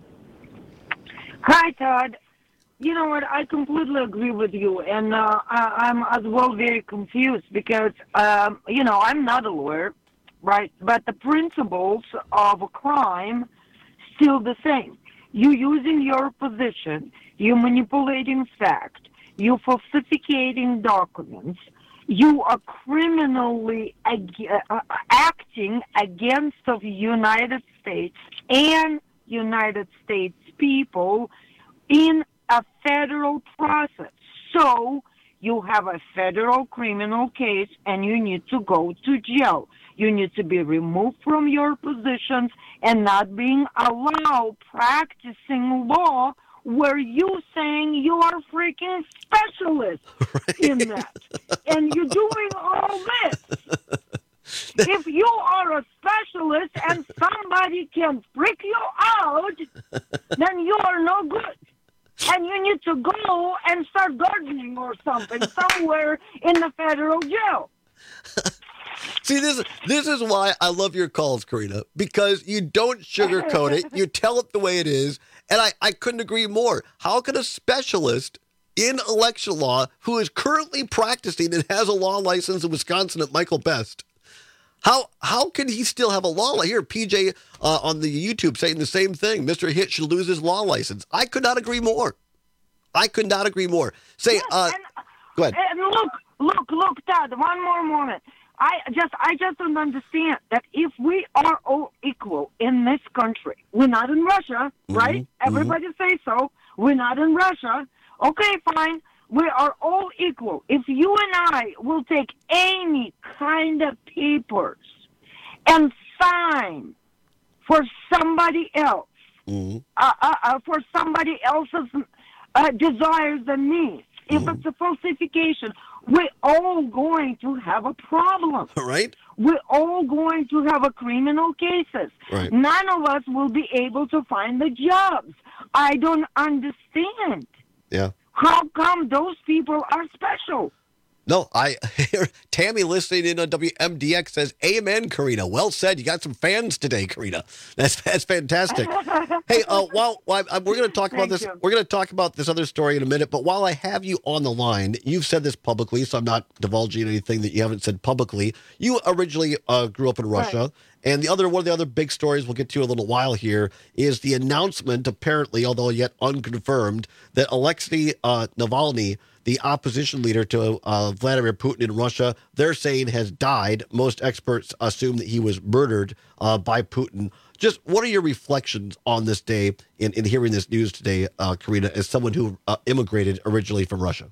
Hi, Todd. You know what? I completely agree with you, and uh, I, I'm as well very confused because, um, you know, I'm not a lawyer, right? But the principles of a crime still the same. You using your position, you manipulating fact, you falsificating documents, you are criminally ag- uh, acting against the United States and United States people in a federal process. So you have a federal criminal case and you need to go to jail. You need to be removed from your positions and not being allowed practicing law where you saying you are freaking specialist right. in that. And you're doing all this. If you are a specialist and somebody can freak you out, then you are no good. And you need to go and start gardening or something somewhere in the federal jail. See, this this is why I love your calls, Karina, because you don't sugarcoat it. You tell it the way it is. And I, I couldn't agree more. How could a specialist in election law who is currently practicing and has a law license in Wisconsin at Michael Best, How how can he still have a law license? Here, P J uh, on the YouTube saying the same thing. Mister Hitt should lose his law license. I could not agree more. I could not agree more. Say, yes, uh, and, go ahead. And look, look, look, Todd, one more moment. I just I just don't understand that if we are all equal in this country, we're not in Russia, Mm-hmm. right? Everybody say so. We're not in Russia. Okay, fine. We are all equal. If you and I will take any kind of papers and sign for somebody else, mm-hmm. uh, uh, uh, for somebody else's uh, desires and needs, if Mm-hmm. it's a falsification, we're all going to have a problem. Right? We're all going to have a criminal cases. Right. None of us will be able to find the jobs. I don't understand. Yeah. How come those people are special? No, I Tammy listening in on W M D X says, "Amen, Karina. Well said. You got some fans today, Karina. That's that's fantastic." Hey, uh, while, while I, we're going to talk about Thank this, you. we're going to talk about this other story in a minute. But while I have you on the line, you've said this publicly, so I'm not divulging anything that you haven't said publicly. You originally uh, grew up in Russia, Right. and the other one of the other big stories we'll get to in a little while here is the announcement, apparently, although yet unconfirmed, that Alexei uh, Navalny, the opposition leader to uh, Vladimir Putin in Russia, they're saying has died. Most experts assume that he was murdered uh, by Putin. Just what are your reflections on this day in, in hearing this news today, uh, Karina, as someone who uh, immigrated originally from Russia?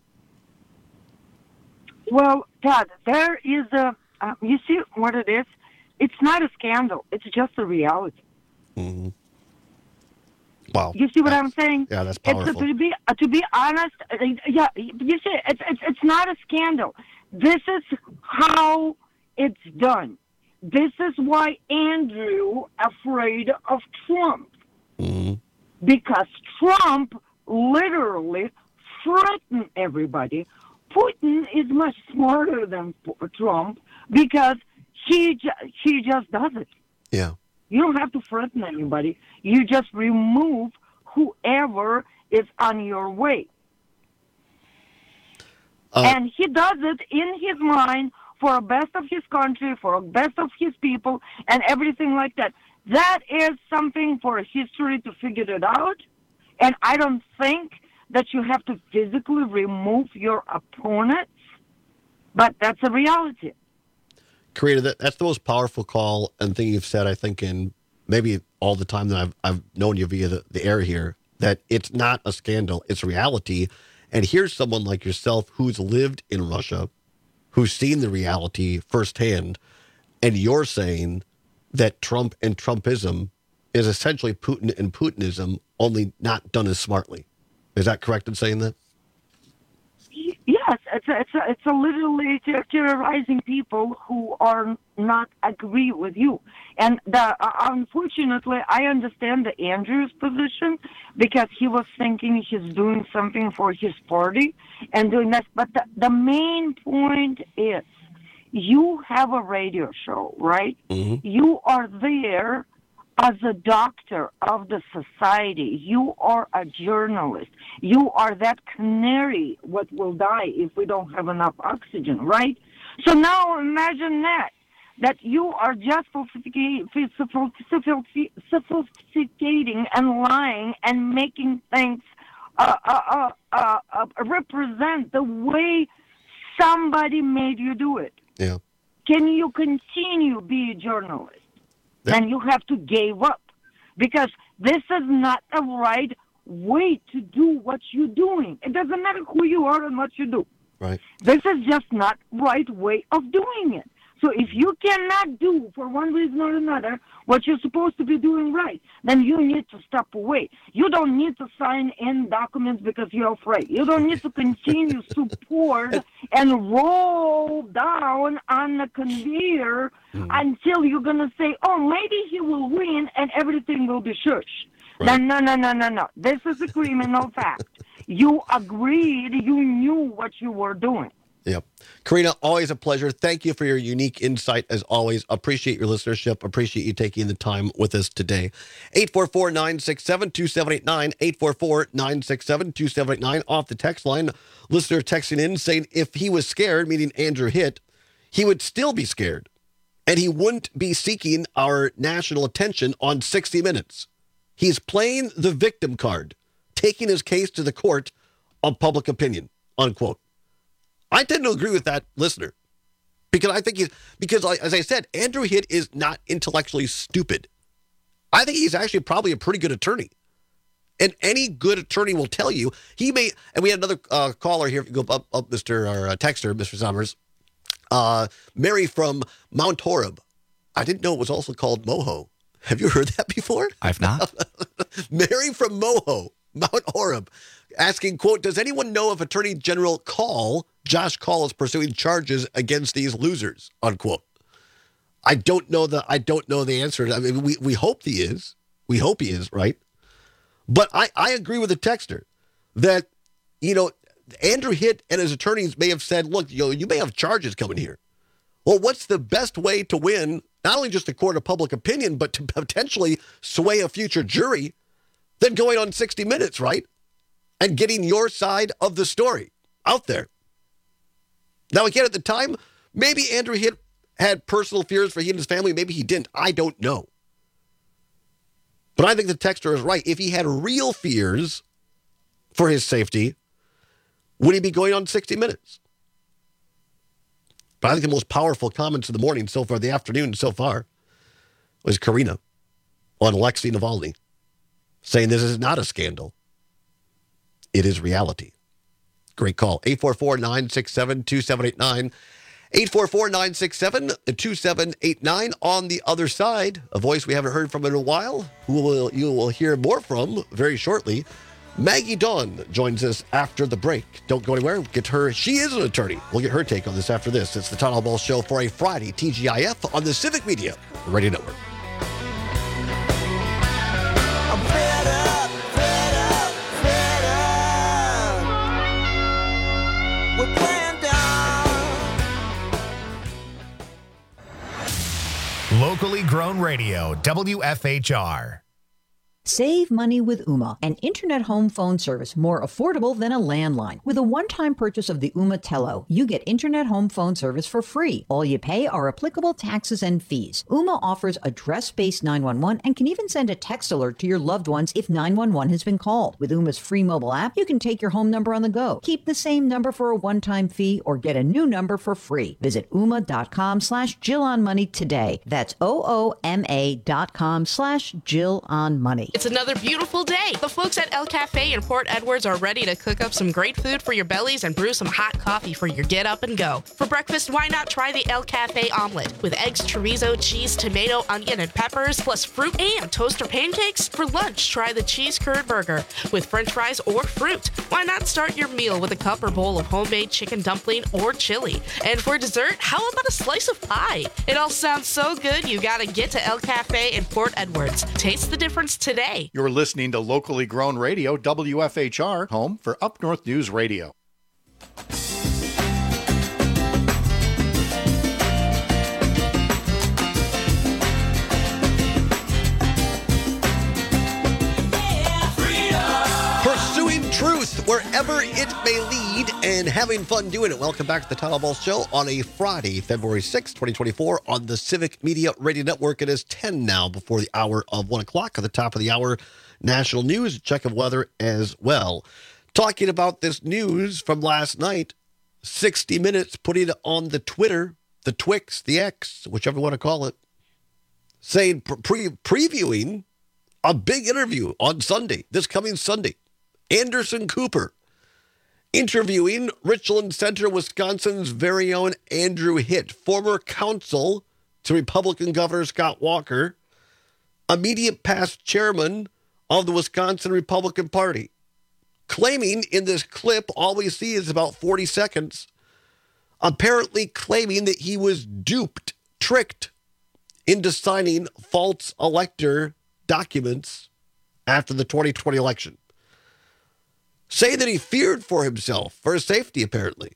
Well, Todd, there is a, uh, you see what it is? It's not a scandal. It's just a reality. Mm-hmm. Wow. You see what I'm saying? Yeah, that's It's, powerful. uh, to be uh, to be honest, uh, yeah, you see, it's, it's it's not a scandal. This is how it's done. This is why Andrew afraid of Trump, Mm-hmm. because Trump literally threatened everybody. Putin is much smarter than P- Trump because he ju- he just does it. Yeah. You don't have to threaten anybody. You just remove whoever is on your way. Uh, and he does it in his mind for the best of his country, for the best of his people, and everything like that. That is something for history to figure it out. And I don't think that you have to physically remove your opponents, but that's a reality. Karina, that, that's the most powerful call and thing you've said, I think, in maybe all the time that I've, I've known you via the, the air here, that it's not a scandal, it's reality. And here's someone like yourself who's lived in Russia, who's seen the reality firsthand, and you're saying that Trump and Trumpism is essentially Putin and Putinism, only not done as smartly. Is that correct in saying that? Yes, it's a, it's a, it's a literally ter- terrorizing people who are not agree with you. And the, uh, unfortunately, I understand the Andrew's position because he was thinking he's doing something for his party and doing that. But the, the main point is you have a radio show, right? Mm-hmm. You are there as a doctor of the society. You are a journalist. You are that canary what will die if we don't have enough oxygen, right? So now imagine that, that you are just sophisticating and lying and making things uh, uh, uh, uh, uh, represent the way somebody made you do it. Yeah. Can you continue be a journalist? Then you have to give up, because this is not the right way to do what you're doing. It doesn't matter who you are and what you do. Right. This is just not right way of doing it. So if you cannot do, for one reason or another, what you're supposed to be doing right, then you need to step away. You don't need to sign in documents because you're afraid. You don't need to continue support and roll down on the conveyor mm. until you're going to say, oh, maybe he will win and everything will be shush. Right. No, no, no, no, no, no. This is a criminal fact. You agreed, you knew what you were doing. Yep. Karina, always a pleasure. Thank you for your unique insight, as always. Appreciate your listenership. Appreciate you taking the time with us today. eight four four, nine six seven, two seven eight nine, eight four four, nine six seven, two seven eight nine. Off the text line, listener texting in saying if he was scared, meaning Andrew Hitt, he would still be scared. And he wouldn't be seeking our national attention on sixty minutes. He's playing the victim card, taking his case to the court on public opinion, unquote. I tend to agree with that listener because I think he's, because as I said, Andrew Hitt is not intellectually stupid. I think he's actually probably a pretty good attorney. And any good attorney will tell you he may, and we had another uh, caller here, if you go up, up Mister or uh, texter, Mister Summers, uh, Mary from Mount Horeb. I didn't know it was also called Moho. Have you heard that before? I've not. Mary from Moho, Mount Horeb, asking, quote, does anyone know if Attorney General Call, Josh Call, is pursuing charges against these losers, unquote. I don't know the I don't know the answer. I mean, we, we hope he is. We hope he is, right? But I, I agree with the texter that, you know, Andrew Hitt and his attorneys may have said, look, you know, you may have charges coming here. Well, what's the best way to win, not only just a court of public opinion, but to potentially sway a future jury than going on sixty minutes, right? And getting your side of the story out there. Now, again, at the time, maybe Andrew Hitt had personal fears for he and his family. Maybe he didn't. I don't know. But I think the texter is right. If he had real fears for his safety, would he be going on sixty minutes? But I think the most powerful comments of the morning so far, the afternoon so far, was Karina on Alexei Navalny saying this is not a scandal. It is reality. Great call. eight four four, nine six seven, two seven eight nine. eight four four, nine six seven, two seven eight nine. On the other side, a voice we haven't heard from in a while, who will, you will hear more from very shortly. Maggie Dawn joins us after the break. Don't go anywhere. Get her. She is an attorney. We'll get her take on this after this. It's the Town Hall Ball Show for a Friday, T G I F, on the Civic Media Radio Network. I'm fed up, fed up, fed up. We're playing down. Locally grown radio, W F H R. Save money with Ooma, an internet home phone service more affordable than a landline. With a one-time purchase of the Ooma Tello, you get internet home phone service for free. All you pay are applicable taxes and fees. Ooma offers address-based nine one one and can even send a text alert to your loved ones if nine one one has been called. With Ooma's free mobile app, you can take your home number on the go. Keep the same number for a one-time fee or get a new number for free. Visit ooma.com slash Jill on Money today. That's O-O-M-A dot com slash Jill on Money. It's another beautiful day. The folks at El Cafe in Port Edwards are ready to cook up some great food for your bellies and brew some hot coffee for your get up and go. For breakfast, why not try the El Cafe omelet with eggs, chorizo, cheese, tomato, onion, and peppers, plus fruit and toaster pancakes? For lunch, try the cheese curd burger with french fries or fruit. Why not start your meal with a cup or bowl of homemade chicken dumpling or chili? And for dessert, how about a slice of pie? It all sounds so good, you gotta get to El Cafe in Port Edwards. Taste the difference today. You're listening to locally grown radio, W F H R, home for Up North News Radio. Pursuing truth wherever it may lead and having fun doing it. Welcome back to the Town Ball Show on a Friday, February sixth, twenty twenty-four on the Civic Media Radio Network. It is ten now before the hour of one o'clock. At the top of the hour, national news, check of weather as well. Talking about this news from last night, sixty minutes putting it on the Twitter, the Twix, the X, whichever you want to call it, saying pre- previewing a big interview on Sunday, this coming Sunday. Anderson Cooper interviewing Richland Center, Wisconsin's very own Andrew Hitt, former counsel to Republican Governor Scott Walker, immediate past chairman of the Wisconsin Republican Party, claiming in this clip, all we see is about forty seconds, apparently claiming that he was duped, tricked into signing false elector documents after the twenty twenty election. Say that he feared for himself, for his safety, apparently.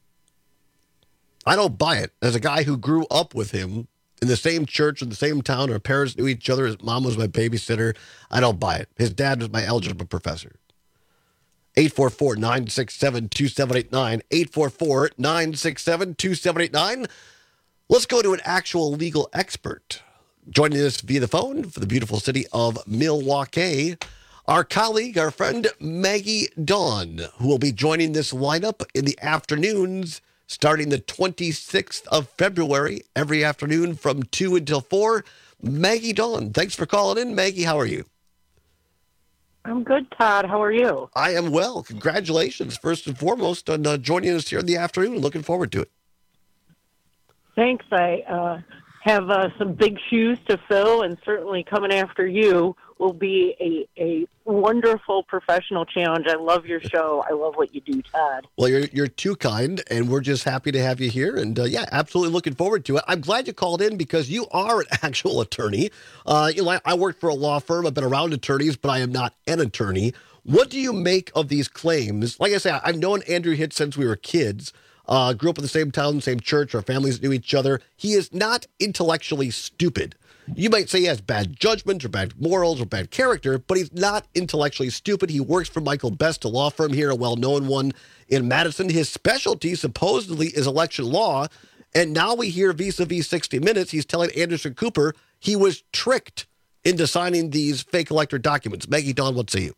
I don't buy it. As a guy who grew up with him in the same church, in the same town, our parents knew each other, his mom was my babysitter, I don't buy it. His dad was my algebra professor. eight four four, nine six seven, two seven eight nine, eight four four, nine six seven, two seven eight nine. Let's go to an actual legal expert. Joining us via the phone for the beautiful city of Milwaukee, our colleague, our friend, Maggie Dawn, who will be joining this lineup in the afternoons starting the twenty-sixth of February, every afternoon from two until four. Maggie Dawn, thanks for calling in. Maggie, how are you? I'm good, Todd. How are you? I am well. Congratulations, first and foremost, on uh, joining us here in the afternoon. Looking forward to it. Thanks. I uh, have uh, some big shoes to fill, and certainly coming after you will be a, a wonderful professional challenge. I love your show. I love what you do, Todd. Well, you're you're too kind, and we're just happy to have you here. And uh, yeah, absolutely looking forward to it. I'm glad you called in because you are an actual attorney. Uh, you know, I, I work for a law firm. I've been around attorneys, but I am not an attorney. What do you make of these claims? Like I say, I've known Andrew Hitt since we were kids. Uh, grew up in the same town, same church. Our families knew each other. He is not intellectually stupid. You might say he has bad judgment or bad morals or bad character, but he's not intellectually stupid. He works for Michael Best, a law firm here, a well-known one in Madison. His specialty supposedly is election law, and now we hear vis-a-vis sixty minutes, he's telling Anderson Cooper he was tricked into signing these fake elector documents. Maggie Dawn, what say you?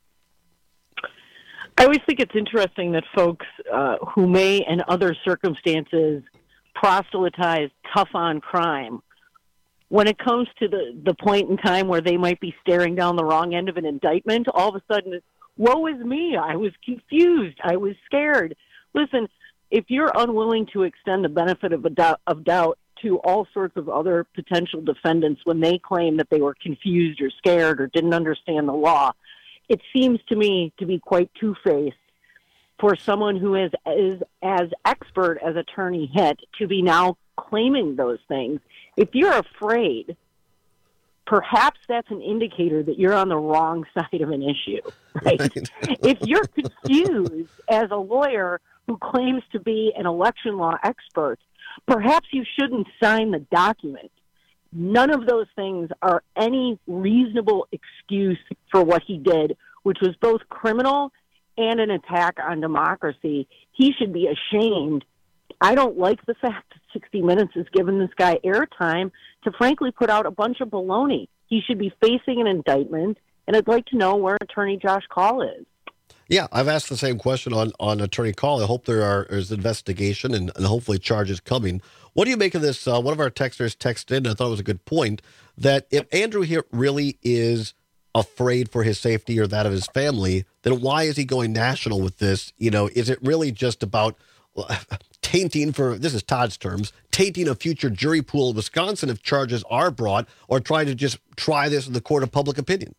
I always think it's interesting that folks uh, who may, in other circumstances, proselytize tough on crime, when it comes to the, the point in time where they might be staring down the wrong end of an indictment, all of a sudden, it's, woe is me, I was confused, I was scared. Listen, if you're unwilling to extend the benefit of, a doubt, of doubt to all sorts of other potential defendants when they claim that they were confused or scared or didn't understand the law, it seems to me to be quite two-faced for someone who is, is as expert as Attorney Hitt to be now claiming those things. If you're afraid, perhaps that's an indicator that you're on the wrong side of an issue, right? right. If you're confused as a lawyer who claims to be an election law expert, perhaps you shouldn't sign the document. None of those things are any reasonable excuse for what he did, which was both criminal and an attack on democracy. He should be ashamed. I don't like the fact that sixty minutes has given this guy airtime to frankly put out a bunch of baloney. He should be facing an indictment, and I'd like to know where Attorney Josh Kaul is. Yeah, I've asked the same question on, on Attorney Kaul. I hope there are is investigation and, and hopefully charges coming. What do you make of this? Uh, one of our texters texted in, and I thought it was a good point, that if Andrew Hitt really is afraid for his safety or that of his family, then why is he going national with this? You know, is it really just about tainting, for this is Todd's terms, tainting a future jury pool in Wisconsin if charges are brought, or trying to just try this in the court of public opinion?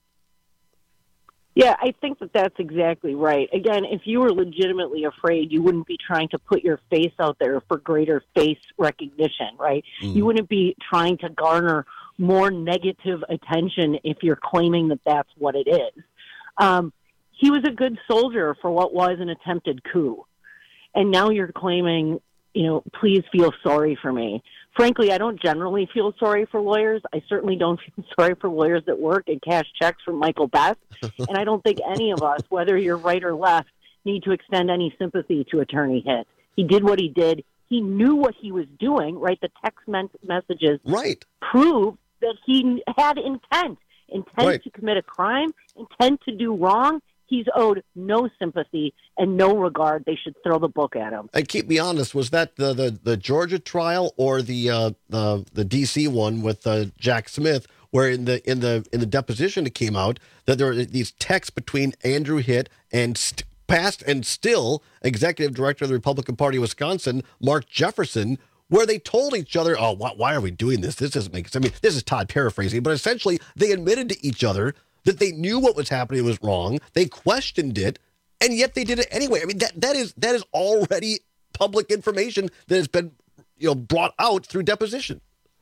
Yeah, I think that that's exactly right. Again, if you were legitimately afraid, you wouldn't be trying to put your face out there for greater face recognition, right? Mm. You wouldn't be trying to garner more negative attention if you're claiming that that's what it is. Um, he was a good soldier for what was an attempted coup. And now you're claiming, you know, please feel sorry for me. Frankly, I don't generally feel sorry for lawyers. I certainly don't feel sorry for lawyers that work and cash checks from Michael Best. And I don't think any of us, whether you're right or left, need to extend any sympathy to Attorney Hitt. He did what he did. He knew what he was doing, right? The text messages right. prove that he had intent, intent right. to commit a crime, intent to do wrong. He's owed no sympathy and no regard. They should throw the book at him. And keep me honest, was that the the, the Georgia trial or the uh, the the D C one with uh, Jack Smith, where in the in the in the deposition it came out that there were these texts between Andrew Hitt and st- past and still executive director of the Republican Party of Wisconsin, Mark Jefferson, where they told each other, "Oh, why, why are we doing this? This doesn't make sense." I mean, this is Todd paraphrasing, but essentially they admitted to each other that they knew what was happening was wrong. They questioned it, and yet they did it anyway. I mean, that that is that is already public information that has been, you know, brought out through deposition.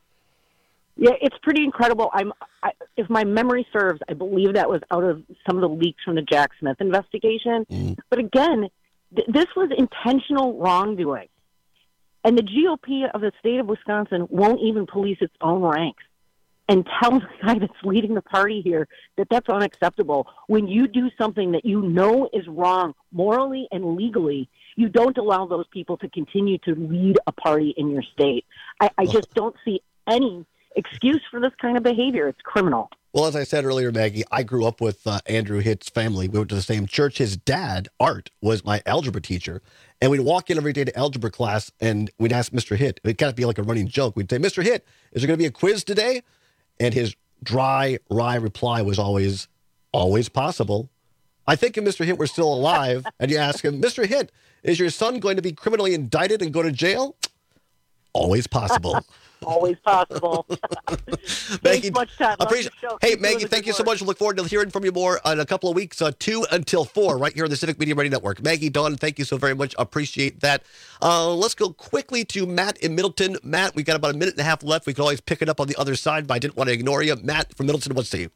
Yeah, it's pretty incredible. I'm, I, if my memory serves, I believe that was out of some of the leaks from the Jack Smith investigation. Mm. But again, th- this was intentional wrongdoing, and the G O P of the state of Wisconsin won't even police its own ranks and tell the guy that's leading the party here that that's unacceptable. When you do something that you know is wrong morally and legally, you don't allow those people to continue to lead a party in your state. I, I just don't see any excuse for this kind of behavior. It's criminal. Well, as I said earlier, Maggie, I grew up with uh, Andrew Hitt's family. We went to the same church. His dad, Art, was my algebra teacher. And we'd walk in every day to algebra class, and we'd ask Mister Hitt. It'd kind of be like a running joke. We'd say, "Mister Hitt, is there going to be a quiz today?" And his dry, wry reply was always, "Always possible." I think if Mister Hitt were still alive, and you ask him, "Mister Hitt, is your son going to be criminally indicted and go to jail?" Always possible. Always possible. Maggie, much time. Appreciate, hey, Maggie, thank you so much. Look forward to hearing from you more in a couple of weeks, uh, two until four, right here on the Civic Media Radio Network. Maggie, Dawn, thank you so very much. Appreciate that. Uh, let's go quickly to Matt in Middleton. Matt, we've got about a minute and a half left. We can always pick it up on the other side, but I didn't want to ignore you. Matt from Middleton, what's to you?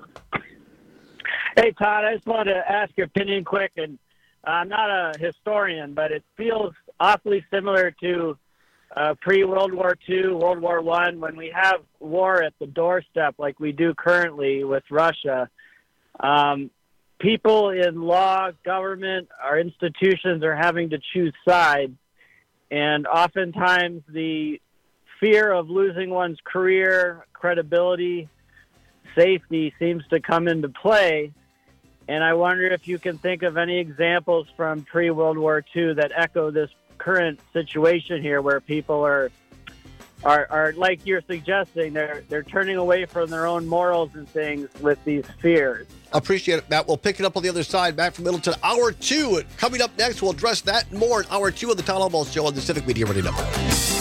Hey, Todd, I just wanted to ask your opinion quick. And I'm not a historian, but it feels awfully similar to Uh, pre-World War Two, World War One, when we have war at the doorstep like we do currently with Russia. Um, people in law, government, our institutions are having to choose sides, and oftentimes the fear of losing one's career, credibility, safety seems to come into play. And I wonder if you can think of any examples from pre-World War Two that echo this current situation here, where people are, are, are like you're suggesting, they're they're turning away from their own morals and things with these fears. Appreciate it, Matt. We'll pick it up on the other side. Matt from Middleton, hour two. Coming up next, we'll address that and more in hour two of the Todd Almost Show on the Civic Media Radio Network.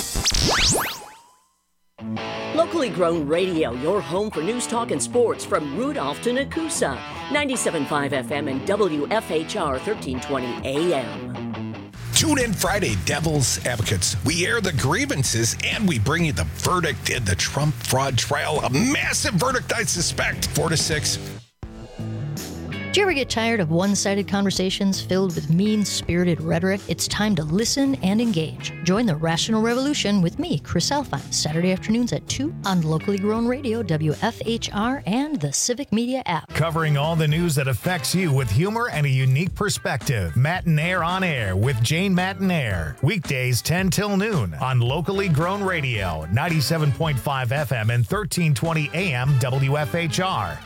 Locally grown radio, your home for news, talk, and sports from Rudolph to Nakusa. ninety-seven point five F M and W F H R thirteen twenty A M. Tune in Friday, Devil's Advocates. We air the grievances and we bring you the verdict in the Trump fraud trial. A massive verdict, I suspect. Four to six. Do you ever get tired of one-sided conversations filled with mean-spirited rhetoric? It's time to listen and engage. Join the Rational Revolution with me, Chris Alfine, Saturday afternoons at two on Locally Grown Radio, W F H R, and the Civic Media app. Covering all the news that affects you with humor and a unique perspective. Matinaire on Air with Jane Matinaire. Weekdays ten till noon on Locally Grown Radio, ninety-seven point five F M and thirteen twenty A M W F H R.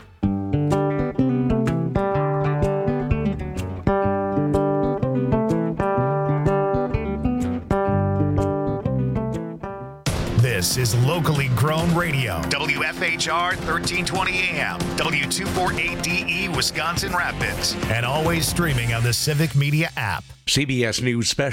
This is Locally Grown Radio, W F H R thirteen twenty A M, W two forty-eight D E, Wisconsin Rapids, and always streaming on the Civic Media app. C B S News Special.